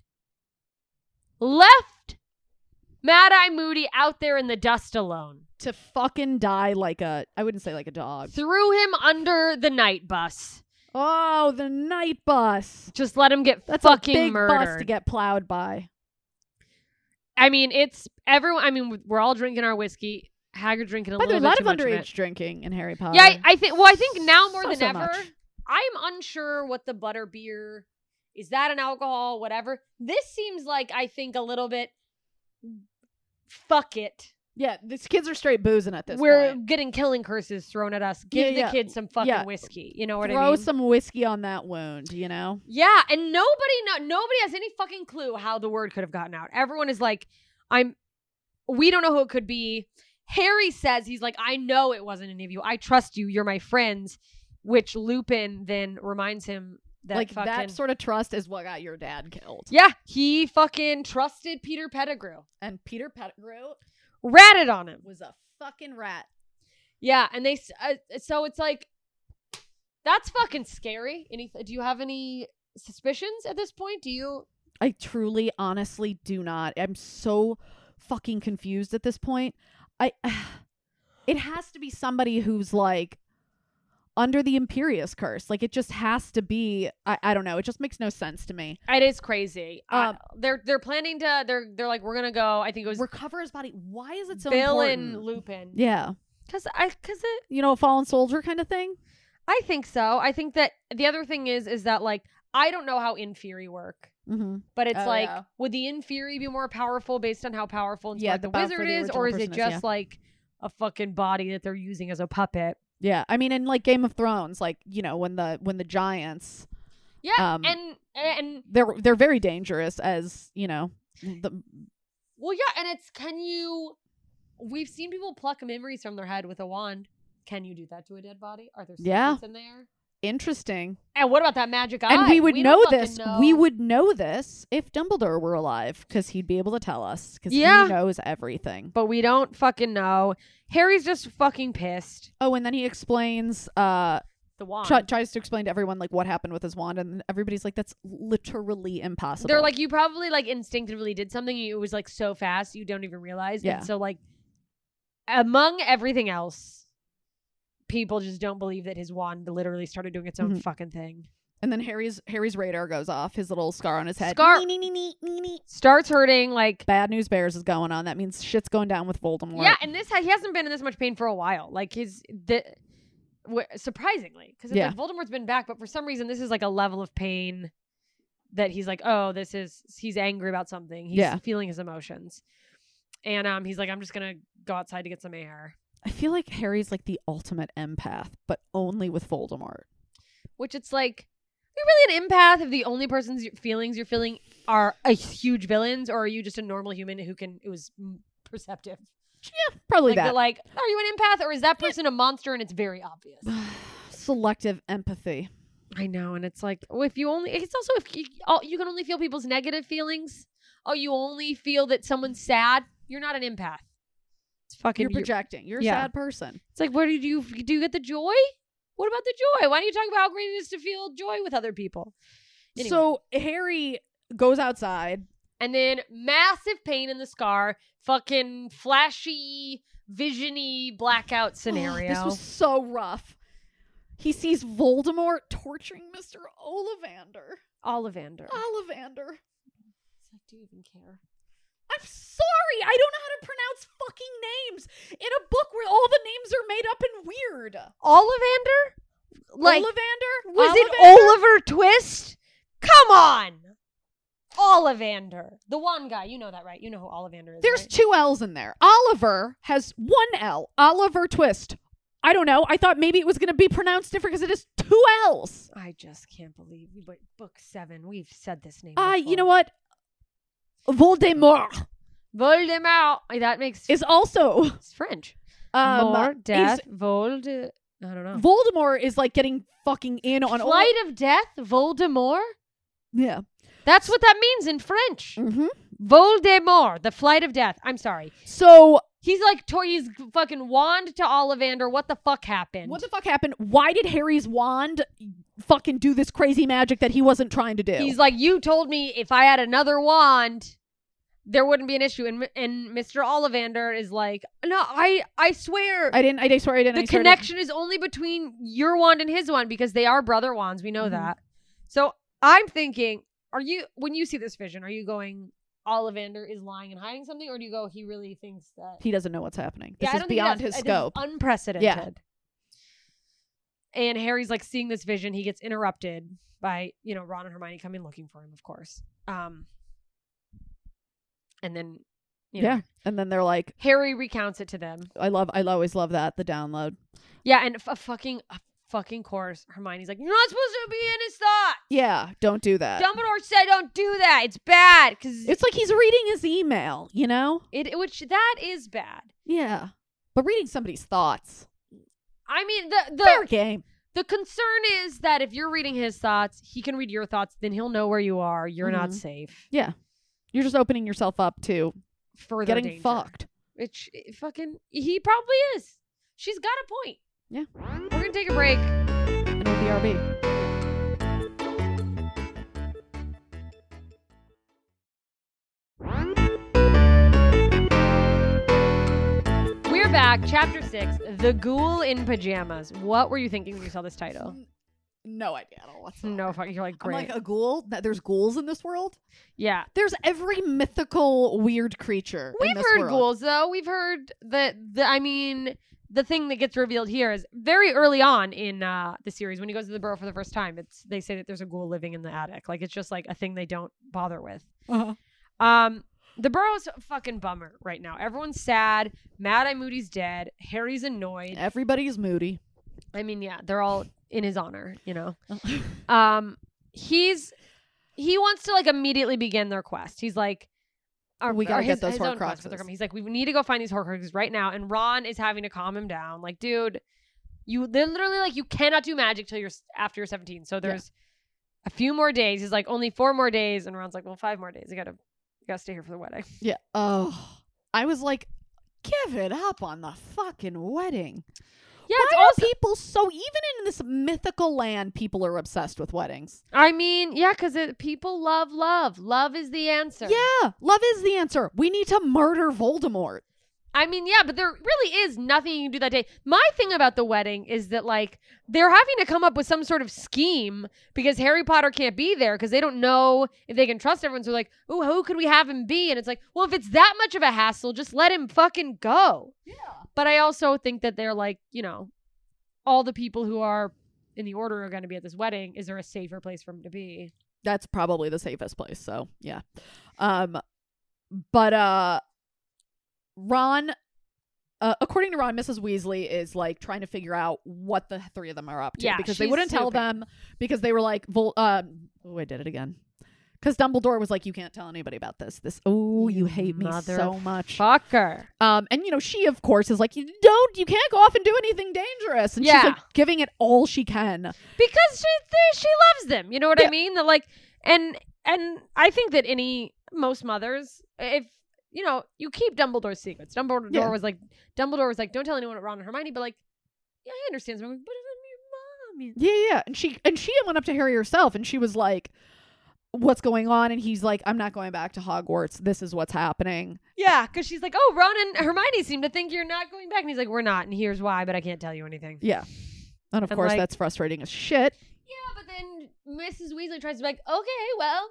Left Mad Eye Moody out there in the dust alone. To fucking die like a, I wouldn't say like a dog. Threw him under the night bus. Oh, the night bus. Just let him get That's fucking a big murdered. bus to get plowed by. I mean, it's everyone. I mean, we're all drinking our whiskey. Hagrid drinking a By the way, little a bit lot of too much underage it. drinking in Harry Potter. Yeah, I, I think. Well, I think now more So, than so ever, much. I'm unsure what the butter beer is. That an alcohol, whatever. This seems like I think a little bit. Fuck it. Yeah, these kids are straight boozing at this We're point. getting killing curses thrown at us. Give Yeah, the yeah. kids some fucking Yeah. whiskey. You know what Throw I mean? some whiskey on that wound, you know? Yeah, and nobody know nobody has any fucking clue how the word could have gotten out. Everyone is like, I'm we don't know who it could be. Harry says he's like, I know it wasn't any of you. I trust you. You're my friends. Which Lupin then reminds him That like fucking, that sort of trust is what got your dad killed. Yeah, he fucking trusted Peter Pettigrew. And Peter Pettigrew Ratted on him. was a fucking rat. Yeah, and they uh, so it's like that's fucking scary. Any do you have any suspicions at this point? Do you I truly, honestly do not. I'm so fucking confused at this point. I, it has to be somebody who's like under the Imperius curse. Like it just has to be. I, I don't know. It just makes no sense to me. It is crazy. Um, uh, they're they're planning to. They're they're like we're gonna go. I think it was recover his body. Why is it so Bill important? and Lupin. Yeah, because I because it you know a fallen soldier kind of thing. I think so. I think that the other thing is is that like I don't know how Inferi work. Mm-hmm. But it's oh, like, yeah. would the Inferi be more powerful based on how powerful and yeah, smart the, the wizard the is, or is it just yeah. like a fucking body that they're using as a puppet? Yeah, I mean, in like Game of Thrones, like you know when the when the giants, yeah, um, and and they're they're very dangerous as you know. The well, yeah, and it's can you? We've seen people pluck memories from their head with a wand. Can you do that to a dead body? Are there secrets yeah. in there? Interesting. And what about that magic eye? And we would we know don't this. know. We would know this if Dumbledore were alive, because he'd be able to tell us. Because yeah. he knows everything. But we don't fucking know. Harry's just fucking pissed. Oh, and then he explains. Uh, the wand tr- tries to explain to everyone like what happened with his wand, and everybody's like, "That's literally impossible." They're like, "You probably like instinctively did something. It was like so fast you don't even realize." Yeah. And so like, among everything else. People just don't believe that his wand literally started doing its own mm-hmm. fucking thing. And then Harry's Harry's radar goes off. His little scar on his head Scar nee, nee, nee, nee, nee. starts hurting. Like bad news bears is going on. That means shit's going down with Voldemort. Yeah, and this ha- he hasn't been in this much pain for a while. Like his the w- surprisingly, because it's yeah. like Voldemort's been back, but for some reason this is like a level of pain that he's like, oh, this is he's angry about something. He's yeah. feeling his emotions, and um, he's like, I'm just gonna go outside to get some air. I feel like Harry's like the ultimate empath, but only with Voldemort. Which it's like, are you really an empath if the only person's feelings you're feeling are a huge villains, or are you just a normal human who can who's perceptive? Yeah, probably like, that. Like, are you an empath, or is that person a monster and it's very obvious? Selective empathy. I know, and it's like, well, if you only, it's also if you, oh, you can only feel people's negative feelings. Oh, you only feel that someone's sad. You're not an empath. Fucking you're projecting. You're a yeah. sad person. It's like, where do you do you get the joy? What about the joy? Why don't you talk about how great it is to feel joy with other people? Anyway. So Harry goes outside, and then massive pain in the scar, fucking flashy, visiony blackout scenario. This was so rough. He sees Voldemort torturing Mister Ollivander. Ollivander. Ollivander. It's like, do you even care? I'm sorry. I don't know how to pronounce fucking names in a book where all the names are made up and weird. Ollivander? Like, Ollivander? Was Ollivander? it Oliver Twist? Come on. Ollivander. The one guy. You know that, right? You know who Ollivander is, There's right? two L's in there. Oliver has one L. Oliver Twist. I don't know. I thought maybe it was going to be pronounced different because it is two L's. I just can't believe we but book seven. We've said this name. Ah, uh, before. you know what? Voldemort. Voldemort. That makes is also it's French. Um, More death. Vold. I don't know. Voldemort is like getting fucking in on Flight all- of Death. Voldemort. Yeah, that's what that means in French. Mm-hmm. Voldemort, the Flight of Death. I'm sorry. So he's like, to- he's fucking wand to Ollivander. What the fuck happened? What the fuck happened? Why did Harry's wand fucking do this crazy magic that he wasn't trying to do? He's like, you told me if I had another wand, there wouldn't be an issue. And and Mister Ollivander is like, no, I I swear, I didn't. I swear I didn't. The I swear connection is only between your wand and his wand because they are brother wands. We know Mm-hmm. that. So I'm thinking, are you when you see this vision, are you going, Ollivander is lying and hiding something, or do you go, he really thinks that he doesn't know what's happening? This yeah, is beyond his this scope. Is unprecedented. Yeah. And Harry's like seeing this vision. He gets interrupted by, you know, Ron and Hermione coming looking for him, of course. Um, and then, you know, yeah, and then they're like, Harry recounts it to them. I love. I always love that the download. Yeah, and a fucking, a fucking course. Hermione's like, you're not supposed to be in his thoughts. Yeah, don't do that. Dumbledore said, don't do that. It's bad because it's like he's reading his email. You know, it which that is bad. Yeah, but reading somebody's thoughts. I mean, the the fair game. The concern is that if you're reading his thoughts, he can read your thoughts, then he'll know where you are. You're mm-hmm. not safe. Yeah. You're just opening yourself up to further getting danger. fucked. Which fucking he probably is. She's got a point. Yeah. We're gonna take a break. And it'll be R B. We're back. Chapter six. The Ghoul in Pajamas. What were you thinking when you saw this title? No idea at all whatsoever. No, fuck. You're like, great. I'm like, a ghoul? That there's ghouls in this world? Yeah. There's every mythical weird creature. We've in this heard world. ghouls, though. We've heard that, the, I mean, the thing that gets revealed here is very early on in uh, the series, when he goes to the burrow for the first time, it's they say that there's a ghoul living in the attic. Like, it's just like a thing they don't bother with. Uh-huh. Um, the burrow's a fucking bummer right now. Everyone's sad. Mad Eye Moody's dead. Harry's annoyed. Everybody's moody. I mean, yeah, they're all in his honor, you know. um, he's he wants to like immediately begin their quest. He's like, or, we gotta or his, get those his own quest for their Horcruxes. com- He's like, we need to go find these Horcruxes right now. And Ron is having to calm him down. Like, dude, you they're literally like, you cannot do magic till you're after you're seventeen. So there's yeah. a few more days. He's like, only four more days. And Ron's like, well, five more days. I gotta, I gotta stay here for the wedding. Yeah. Oh, I was like, give it up on the fucking wedding. Yeah, Why it's are also people so, even in this mythical land, people are obsessed with weddings? I mean, yeah, because people love love. Love is the answer. Yeah, love is the answer. We need to murder Voldemort. I mean, yeah, but there really is nothing you can do that day. My thing about the wedding is that, like, they're having to come up with some sort of scheme because Harry Potter can't be there because they don't know if they can trust everyone. So they're like, oh, who could we have him be? And it's like, well, if it's that much of a hassle, just let him fucking go. Yeah. But I also think that they're like, you know, all the people who are in the order are going to be at this wedding. Is there a safer place for him to be? That's probably the safest place. So, yeah. Um, but, uh, Ron, uh, according to Ron, Missus Weasley is like trying to figure out what the three of them are up to Yeah, because they she's wouldn't tell snooping. them because they were like, Vol- um, oh, I did it again. Because Dumbledore was like, you can't tell anybody about this. This, oh, you, You hate me so much. Fucker. Um, and you know, she of course is like, you don't, you can't go off and do anything dangerous. And Yeah. she's like giving it all she can. Because she they, she loves them. You know what Yeah. I mean? That like, and and I think that any most mothers, if you know, you keep Dumbledore's secrets. Dumbledore Yeah. was like, Dumbledore was like, don't tell anyone at Ron and Hermione. But like, yeah, I understand. So I'm like, but I'm your mom. Yeah, yeah. And she and she went up to Harry herself and she was like, what's going on? And he's like, I'm not going back to Hogwarts. This is what's happening. Yeah, because she's like, oh, Ron and Hermione seem to think you're not going back, and he's like, we're not, and here's why, but I can't tell you anything. Yeah. And of And, course, like- that's frustrating as shit. Yeah, but then Missus Weasley tries to be like, okay, well,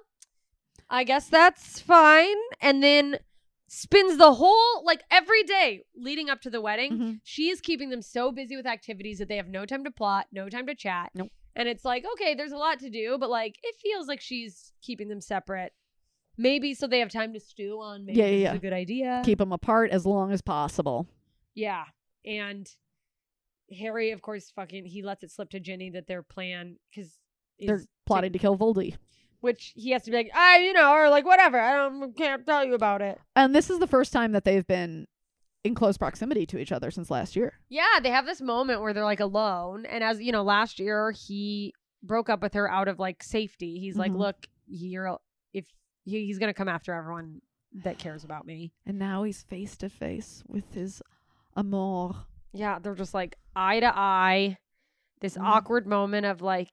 I guess that's fine. And then spends the whole, like every day leading up to the wedding, Mhm. she is keeping them so busy with activities that they have no time to plot, no time to chat. Nope. And it's like, okay, there's a lot to do, but like it feels like she's keeping them separate. Maybe so they have time to stew on maybe Yeah, yeah, this is yeah. a good idea. Keep them apart as long as possible. Yeah. And Harry, of course, fucking, he lets it slip to Ginny that their plan, because They're plotting to kill Voldy. which he has to be like, ah, you know, or like, whatever. I don't, can't tell you about it. And this is the first time that they've been in close proximity to each other since last year. Yeah, they have this moment where they're like alone. And as you know, last year he broke up with her out of like safety. He's like, Mhm. look, you're, if he, he's going to come after everyone that cares about me. And now he's face to face with his amour. Yeah, they're just like eye to eye. This Mm. awkward moment of like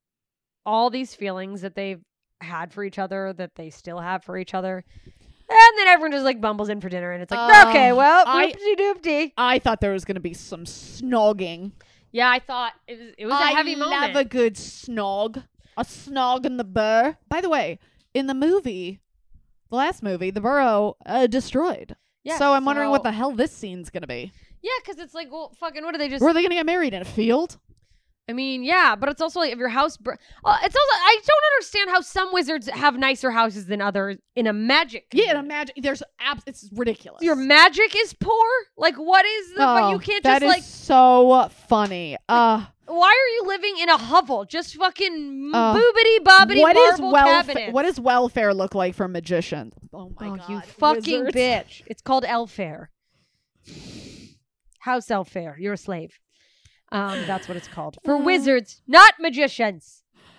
all these feelings that they've had for each other, that they still have for each other. And then everyone just like bumbles in for dinner and it's like, Uh, okay, well, I- whoopsie doopty. I thought there was going to be some snogging. Yeah, I thought it was it was a I heavy love moment. a good snog. A snog in the burr. By the way, in the movie, the last movie, the burrow uh, destroyed. Yeah, so I'm wondering what so- the hell this scene's going to be. Yeah, because it's like, well, fucking, what do they just? Where are they going to get married? In a field? I mean, yeah, but it's also like if your house. Br- uh, it's also I don't understand how some wizards have nicer houses than others in a magic. Yeah, and community. imagine there's abs- it's ridiculous. Your magic is poor. Like, what is the? oh, you can't that just is like. so funny. Uh, Why are you living in a hovel? Just fucking Uh, boobity bobbity what is marble welfare? cabinets. What does welfare look like for magicians? Oh my Oh, god, you fucking wizards. bitch! It's called Elfair. House Elfair. You're a slave. Um, that's what it's called. For Uh. wizards, not magicians.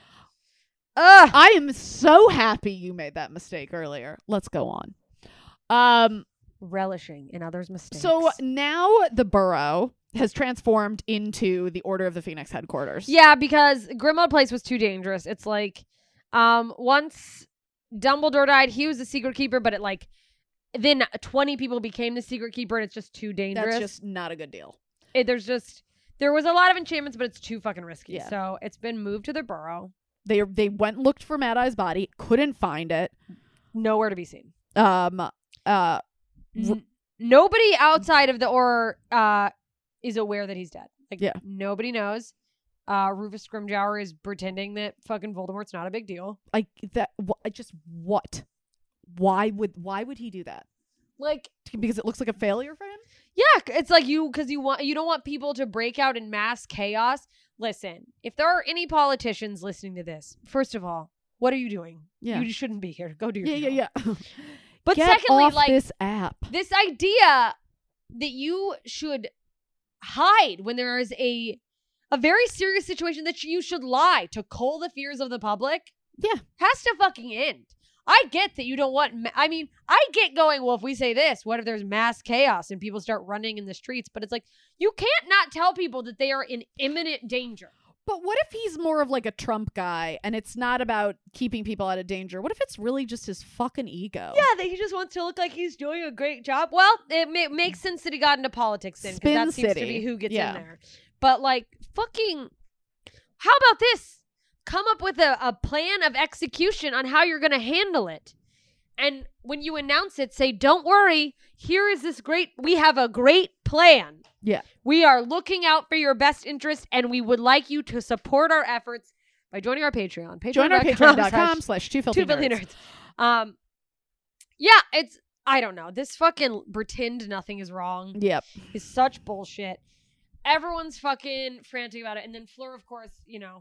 Ugh. I am so happy you made that mistake earlier. Let's go on. Um, Relishing in others' mistakes. so now the Burrow has transformed into the Order of the Phoenix headquarters. yeah, because Grimmauld Place was too dangerous. It's like, um, once Dumbledore died, he was the secret keeper, but it like, then twenty people became the secret keeper, and it's just too dangerous. That's just not a good deal. It, there's just, there was a lot of enchantments, but it's too fucking risky. Yeah. So it's been moved to the Burrow. They they went and looked for Mad Eye's body, couldn't find it. Nowhere to be seen. Um, uh, N- nobody outside of the Auror uh, is aware that he's dead. Like, Yeah. nobody knows. Uh, Rufus Scrimgeour is pretending that fucking Voldemort's not a big deal. like that. Wh- just what? Why would why would he do that? Like, Because it looks like a failure for him. yeah, it's like you because you want you don't want people to break out in mass chaos. Listen, if there are any politicians listening to this, first of all, what are you doing? Yeah. You shouldn't be here. Go do your Yeah, yeah, job. yeah. But Get secondly, off like this app. this idea that you should hide when there is a a very serious situation, that you should lie to cull the fears of the public, Yeah. has to fucking end. I get that you don't want ma- I mean, I get going, well, if we say this, what if there's mass chaos and people start running in the streets? But it's like, you can't not tell people that they are in imminent danger. But what if he's more of like a Trump guy and it's not about keeping people out of danger? What if it's really just his fucking ego? Yeah, that he just wants to look like he's doing a great job. Well, it ma- makes sense that he got into politics then, because Spin that seems to City. be who gets Yeah. in there. But like, fucking, how about this? Come up with a, a plan of execution on how you're going to handle it. And when you announce it, say, don't worry, here is this great, we have a great plan. Yeah. We are looking out for your best interest, and we would like you to support our efforts by joining our Patreon. Join our Patreon patreon dot com slash two filthy Two filthy nerds. nerds. Um, yeah, it's, I don't know. This fucking pretend nothing is wrong Yep. is such bullshit. Everyone's fucking frantic about it. And then Fleur, of course, you know,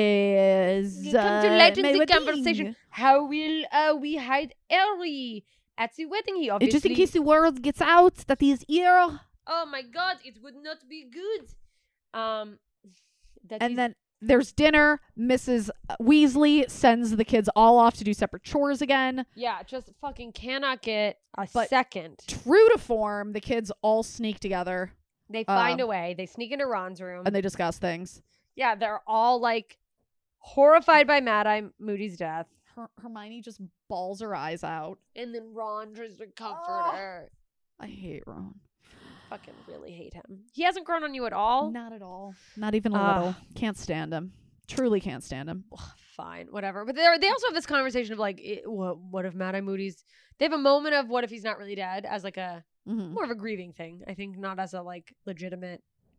Is you come to uh, lighten my the wedding. conversation. How will uh, we hide Harry at the wedding? He It's obviously. just in case the word gets out that he's here. Oh my god, it would not be good. Um, that And is- then there's dinner. Missus Weasley sends the kids all off to do separate chores again. yeah, just fucking cannot get a But- second. True to form, the kids all sneak together They find um, a way. They sneak into Ron's room. and they discuss things. Yeah, they're all like horrified by Mad Eye Moody's death. Her- Hermione just bawls her eyes out. And then Ron tries to comfort Oh. her. I hate Ron. Fucking really hate him. He hasn't grown on you at all. Not at all. Not even a Ugh. little. Can't stand him. Truly can't stand him. Fine, whatever. But they they also have this conversation of like, it, what, what if Mad Eye Moody's? They have a moment of what if he's not really dead, as like a Mm-hmm. more of a grieving thing. I think not as a like legitimate,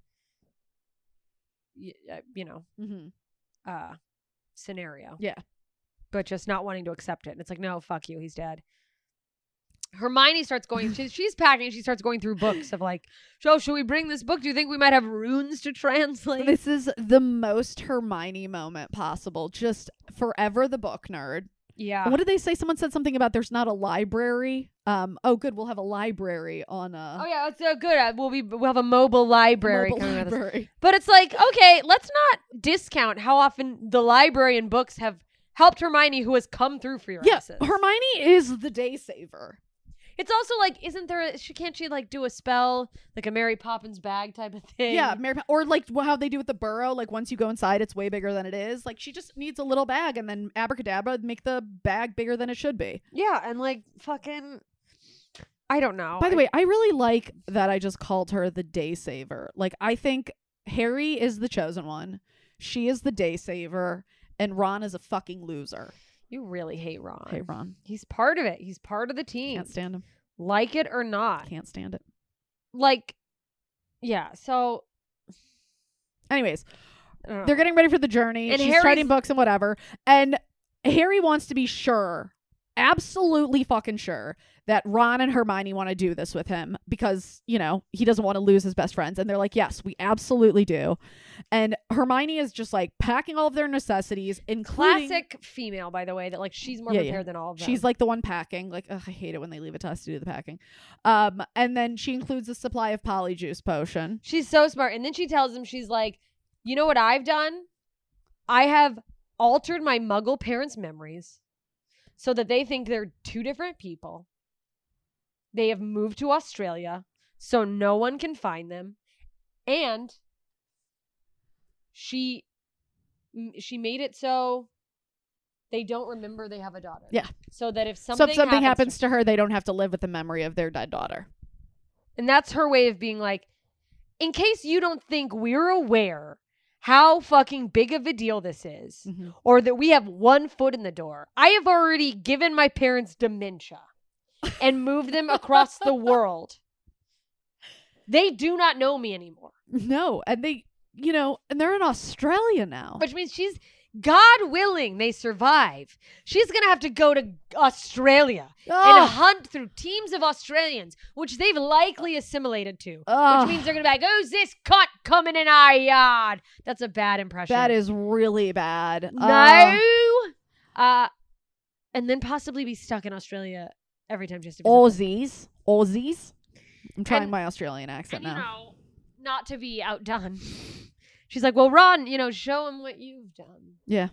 y- uh, you know, Mm-hmm. uh, scenario. Yeah. But just not wanting to accept it. And it's like, no, fuck you, he's dead. Hermione starts going, she, she's packing, she starts going through books of like, so should we bring this book? Do you think we might have runes to translate? This is the most Hermione moment possible. Just forever the book nerd. Yeah. What did they say? Someone said something about there's not a library. Um. Oh, good. We'll have a library on a Oh yeah, it's uh, good. Uh, we'll be we'll have a mobile library mobile coming with us. library. But it's like, okay, let's not discount how often the library and books have helped Hermione, who has come through for your Yeah, asses. Hermione is the day saver. It's also like, isn't there? A, she can't she like do a spell, like a Mary Poppins bag type of thing? Yeah, Mary, or like wh- how they do with the burrow. Like once you go inside, it's way bigger than it is. Like she just needs a little bag, and then abracadabra make the bag bigger than it should be. yeah, and like fucking, I don't know. By the I- way, I really like that I just called her the day saver. Like I think Harry is the chosen one, she is the day saver, and Ron is a fucking loser. you really hate Ron. Hey, Ron, He's part of it. He's part of the team. can't stand him. Like it or not. Can't stand it. Like, yeah. So Anyways, I don't know. they're getting ready for the journey. And She's Harry's- writing books and whatever. And Harry wants to be sure absolutely fucking sure that Ron and Hermione want to do this with him because, you know, he doesn't want to lose his best friends. And they're like, yes, we absolutely do. And Hermione is just like packing all of their necessities, including... Classic female, by the way, that like she's more Yeah, prepared yeah. than all of them. She's like the one packing. Like, ugh, I hate it when they leave it to us to do the packing. Um, and then she includes a supply of Polyjuice potion. She's so smart. And then she tells him, she's like, you know what I've done? I have altered my Muggle parents' memories so that they think they're two different people. They have moved to Australia so no one can find them. And she she made it so they don't remember they have a daughter. Yeah. So that if So something, if something happens, happens to her, they don't have to live with the memory of their dead daughter. and that's her way of being like, in case you don't think we're aware how fucking big of a deal this is, Mm-hmm. or that we have one foot in the door, I have already given my parents dementia and moved them across the world. They do not know me anymore. No, and they, you know, and they're in Australia now. Which means she's, God willing, they survive. She's going to have to go to Australia Ugh. and hunt through teams of Australians, which they've likely assimilated to. Ugh. Which means they're going to be like, who's this cunt coming in our yard? That's a bad impression. That is really bad. No. Uh, and then possibly be stuck in Australia every time just to Uh, visit. Aussies. Aussies. I'm trying And- my Australian accent And, you now. know, not to be outdone. She's like, well, Ron, you know, show him what you've done. Yeah.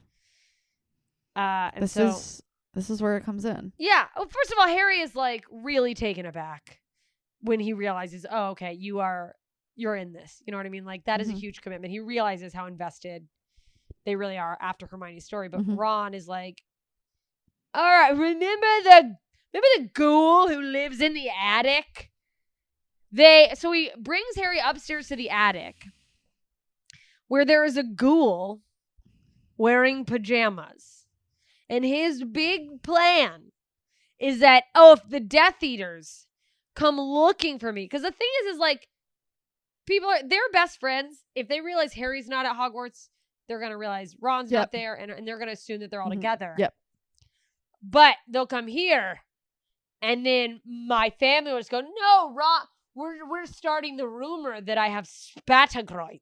Uh, and This so, is this is where it comes in. yeah. Well, first of all, Harry is like really taken aback when he realizes, oh, okay, you are, you're in this. You know what I mean? Like that is a Mhm. huge commitment. He realizes how invested they really are after Hermione's story. But Mhm. Ron is like, all right, remember the, remember the ghoul who lives in the attic? They, so he brings Harry upstairs to the attic where there is a ghoul wearing pajamas. And his big plan is that, oh, if the Death Eaters come looking for me, because the thing is, is like, people are, they're best friends. If they realize Harry's not at Hogwarts, they're going to realize Ron's Yep. not there, and, and they're going to assume that they're all Mhm. together. Yep. But they'll come here, and then my family will just go, no, Ron, we're, we're starting the rumor that I have Spatagroid,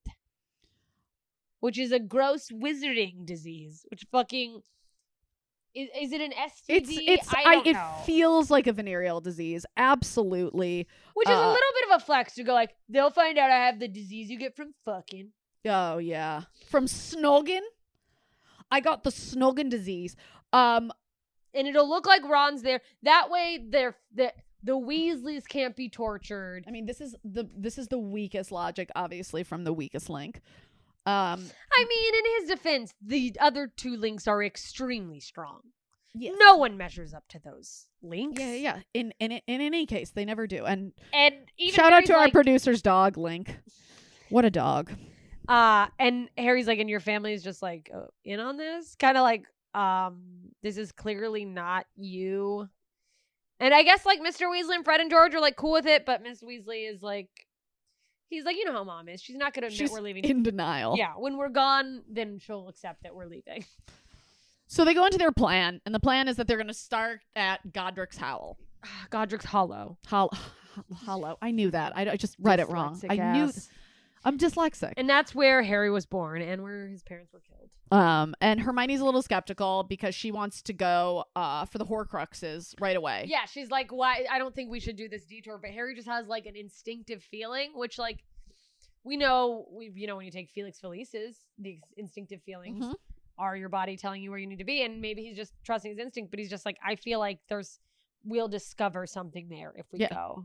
which is a gross wizarding disease, which fucking... Is, is it an S T D? It's it's I I, don't it know. feels like a venereal disease. Absolutely. Which is a uh, little bit of a flex to go like, they'll find out I have the disease you get from fucking. Oh yeah. From snogging? I got the snogging disease. Um And it'll look like Ron's there. That way they're, the the Weasleys can't be tortured. I mean this is the this is the weakest logic, obviously, from the weakest link. Um I mean, in his defense, the other two links are extremely strong. yes. No one measures up to those links. Yeah, yeah. In in in any case, they never do. And And even shout out Harry's to our like, producer's dog, Link. What a dog. Uh, and Harry's like, and your family is just like oh, in on this? Kind of like, um, this is clearly not you. And I guess like Mister Weasley and Fred and George are like cool with it, but Miss Weasley is like, he's like, you know how mom is. She's not going to admit She's we're leaving. in denial. Yeah, when we're gone, then she'll accept that we're leaving. So they go into their plan, and the plan is that they're going to start at Godric's Howl. Godric's Hollow. Hol- Hollow. I knew that. I, I just read it wrong. Dyslexic I knew. ass. I'm dyslexic. And that's where Harry was born and where his parents were killed. Um, and Hermione's a little skeptical because she wants to go uh for the Horcruxes right away. Yeah, she's like, why? I don't think we should do this detour. But Harry just has like an instinctive feeling, which like we know, we you know, when you take Felix Felicis, the instinctive feelings Mhm. are your body telling you where you need to be. And maybe he's just trusting his instinct, but he's just like, I feel like there's, we'll discover something there if we Yeah. go.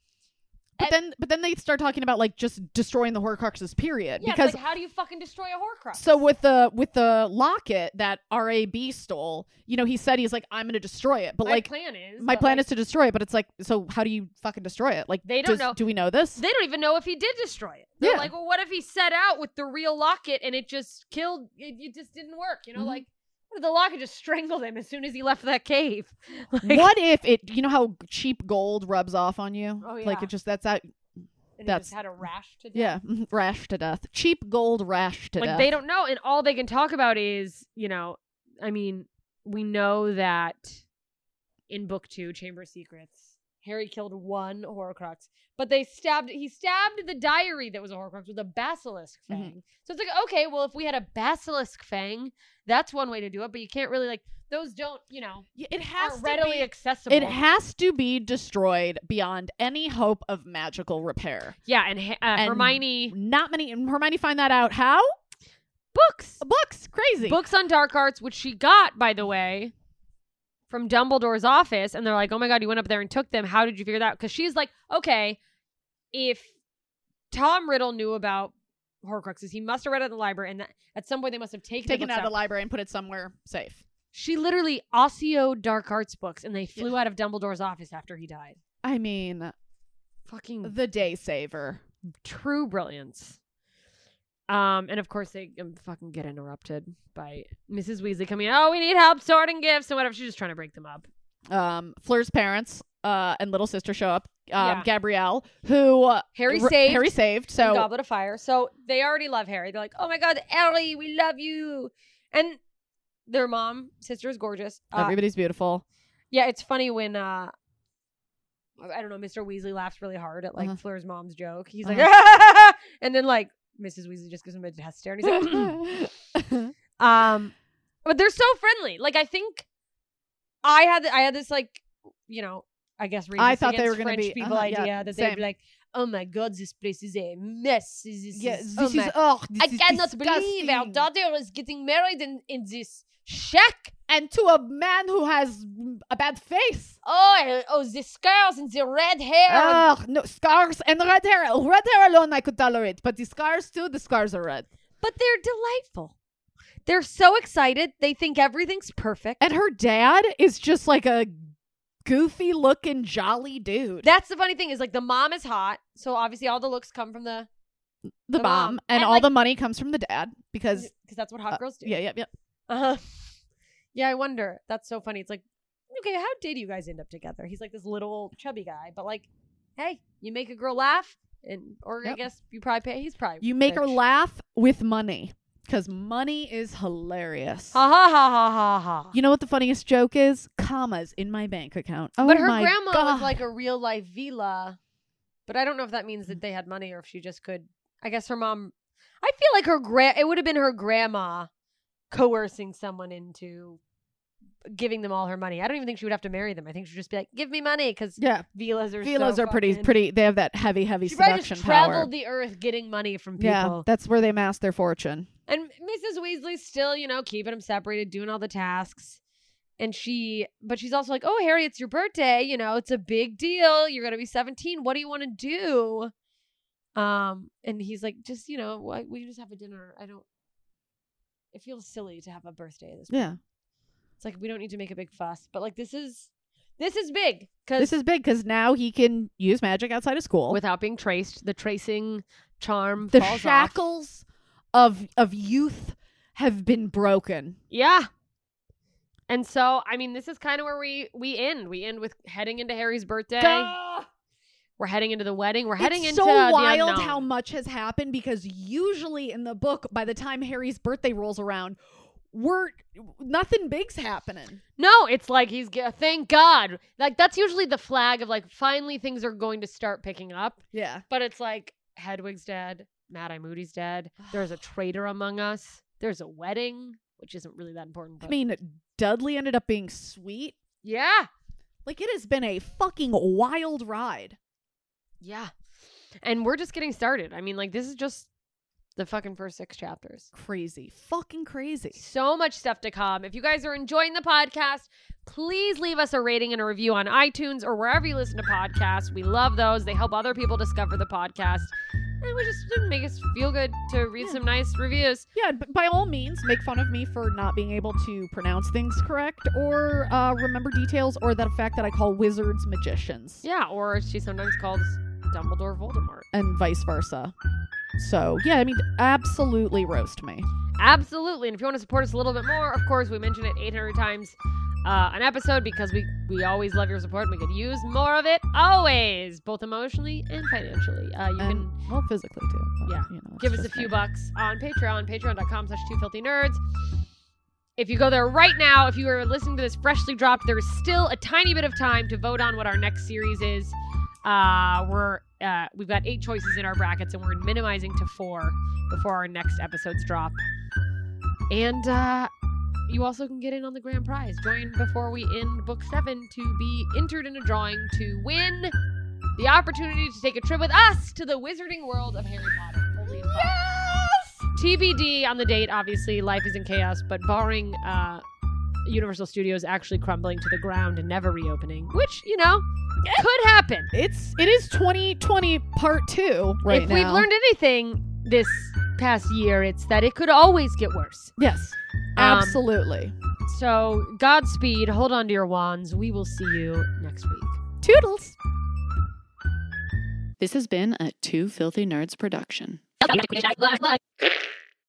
But then, but then they start talking about like just destroying the Horcruxes. Period. Yeah, because it's like, how do you fucking destroy a Horcrux? so with the with the locket that R A B stole, you know, he said he's like, I'm gonna destroy it. But my like, plan is, my but, plan like, is to destroy it. But it's like, so how do you fucking destroy it? Like, They don't does- know. Do we know this? They don't even know if he did destroy it. They're Yeah. like, well, what if he set out with the real locket and it just killed, it, it just didn't work, you know? Mhm. Like, what if the locket just strangled him as soon as he left that cave? Like, What if it? You know how cheap gold rubs off on you? Oh, Like yeah. it just that's out. And he that's- just had a rash to death? Yeah, mhm, rash to death. Cheap gold rash to Like, death. they don't know. And all they can talk about is, you know, I mean, we know that in book two, Chamber of Secrets, Harry killed one Horcrux, but they stabbed, he stabbed the diary that was a Horcrux with a basilisk fang. Mm-hmm. So it's like, okay, well, if we had a basilisk fang, that's one way to do it, but you can't really, like, those don't, you know, it has aren't to readily be, accessible. It has to be destroyed beyond any hope of magical repair. Yeah, and, uh, and Hermione... Not many... Hermione find that out how? Books. Books. Crazy. Books on dark arts, which she got, by the way, from Dumbledore's office. And they're like, oh my God, you went up there and took them. How did you figure that out? Because she's like, okay, if Tom Riddle knew about Horcruxes, he must have read it in the library. And that, at some point, they must have taken, taken the it out out. of the library and put it somewhere safe. She literally Osseo dark arts books, and they flew yeah. out of Dumbledore's office after he died. I mean, fucking the day saver. True brilliance. Um, and of course they um, fucking get interrupted by Missus Weasley coming in. Oh, we need help sorting gifts and whatever. She's just trying to break them up. Um, Fleur's parents uh, and little sister show up. Um, Yeah. Gabrielle, who uh, Harry r- saved. Harry saved. So Goblet of Fire. So they already love Harry. They're like, oh my God, Harry, we love you. And their mom, sister, is gorgeous. Uh, everybody's beautiful. Yeah, it's funny when uh, I don't know, Mister Weasley laughs really hard at like Uh-huh. Fleur's mom's joke. He's Uh-huh. like, and then like Missus Weasley just gives him a death stare, and he's like, um, but they're so friendly. Like I think I had I had this like you know I guess I thought they were going to be people uh-huh, idea yeah, that same. they'd be like, oh my God, this place is a mess. This is, Yeah, this this oh is my- oh, this I is cannot believe our disgusting. daughter is getting married in in this shack. And to a man who has a bad face. Oh, oh, the scars and the red hair. Ugh, no scars and red hair. Red hair alone I could tolerate, but the scars too. The scars are red. But they're delightful. They're so excited. They think everything's perfect. And her dad is just like a goofy looking jolly dude. That's the funny thing is like the mom is hot, so obviously all the looks come from the the, the mom, mom. and, And, all like- the money comes from the dad because because that's what hot uh, girls do. yeah, yeah, yeah. Uh-huh. Yeah, I wonder. That's so funny. It's like, okay, how did you guys end up together? He's like this little chubby guy, but like, hey, you make a girl laugh, and or I Yep. guess you probably pay. He's probably You make her rich. laugh with money because money is hilarious. Ha ha ha ha ha ha. You know what the funniest joke is? Commas in my bank account. Oh but her my grandma God. was like a real life villa, but I don't know if that means that they had money or if she just could. I guess her mom. I feel like her gra- It would have been her grandma coercing someone into giving them all her money. I don't even think she would have to marry them. I think she'd just be like, "Give me money," because yeah. villas are Villas so are pretty, fucking- pretty. They have that heavy, heavy She probably seduction just traveled power. the earth getting money from people. Yeah, that's where they amass their fortune. And Missus Weasley's still, you know, keeping them separated, doing all the tasks. And she, but she's also like, oh, Harry, it's your birthday. You know, it's a big deal. You're going to be seventeen. What do you want to do? Um, and he's like, just, you know, why, we just have a dinner. I don't, it feels silly to have a birthday this Yeah. It's like, we don't need to make a big fuss. But like, this is, this is big. Cause This is big because now he can use magic outside of school. without being traced, the tracing charm the falls off. shackles of of youth have been broken. Yeah. And so, I mean, this is kind of where we we end. We end with heading into Harry's birthday. Gah! We're heading into the wedding. We're heading it's into so the wild unknown. how much has happened because usually in the book, by the time Harry's birthday rolls around, we're nothing big's happening. No, it's like he's g- thank God. Like that's usually the flag of like finally things are going to start picking up. Yeah. But it's like Hedwig's dead, Mad-Eye Moody's dead. There's a traitor among us. There's a wedding, which isn't really that important. But I mean, Dudley ended up being sweet. yeah. Like it has been a fucking wild ride. Yeah. And we're just getting started. I mean, like this is just the fucking first six chapters. Crazy. Fucking crazy. So much stuff to come. If you guys are enjoying the podcast, please leave us a rating and a review on iTunes or wherever you listen to podcasts. We love those. They help other people discover the podcast. And we just didn't make us feel good to read Yeah. some nice reviews. Yeah, but by all means, make fun of me for not being able to pronounce things correct or uh, remember details or the fact that I call wizards magicians Yeah, or she sometimes calls Dumbledore Voldemort. and vice versa. So, yeah, I mean, absolutely roast me. Absolutely. And if you want to support us a little bit more, of course, we mention it eight hundred times uh, an episode because we, we always love your support and we could use more of it always, both emotionally and financially. Uh, you and, can well, physically too. But, Yeah. you know, it's give us a just few me. bucks on Patreon, patreon.com slash two filthy nerds. if you go there right now, if you are listening to this freshly dropped, there is still a tiny bit of time to vote on what our next series is. Uh, we're uh, we've got eight choices in our brackets, and we're minimizing to four before our next episodes drop. And uh, you also can get in on the grand prize. Join before we end book seven to be entered in a drawing to win the opportunity to take a trip with us to the wizarding world of Harry Potter. Holy yes! T B D on the date. Obviously, life is in chaos, but barring uh, Universal Studios actually crumbling to the ground and never reopening, which, you know, could happen. It's it is twenty twenty part two right if now. If we've learned anything this past year, it's that it could always get worse. Yes, absolutely. Um, so Godspeed. Hold on to your wands. We will see you next week. Toodles. This has been a Two Filthy Nerds production.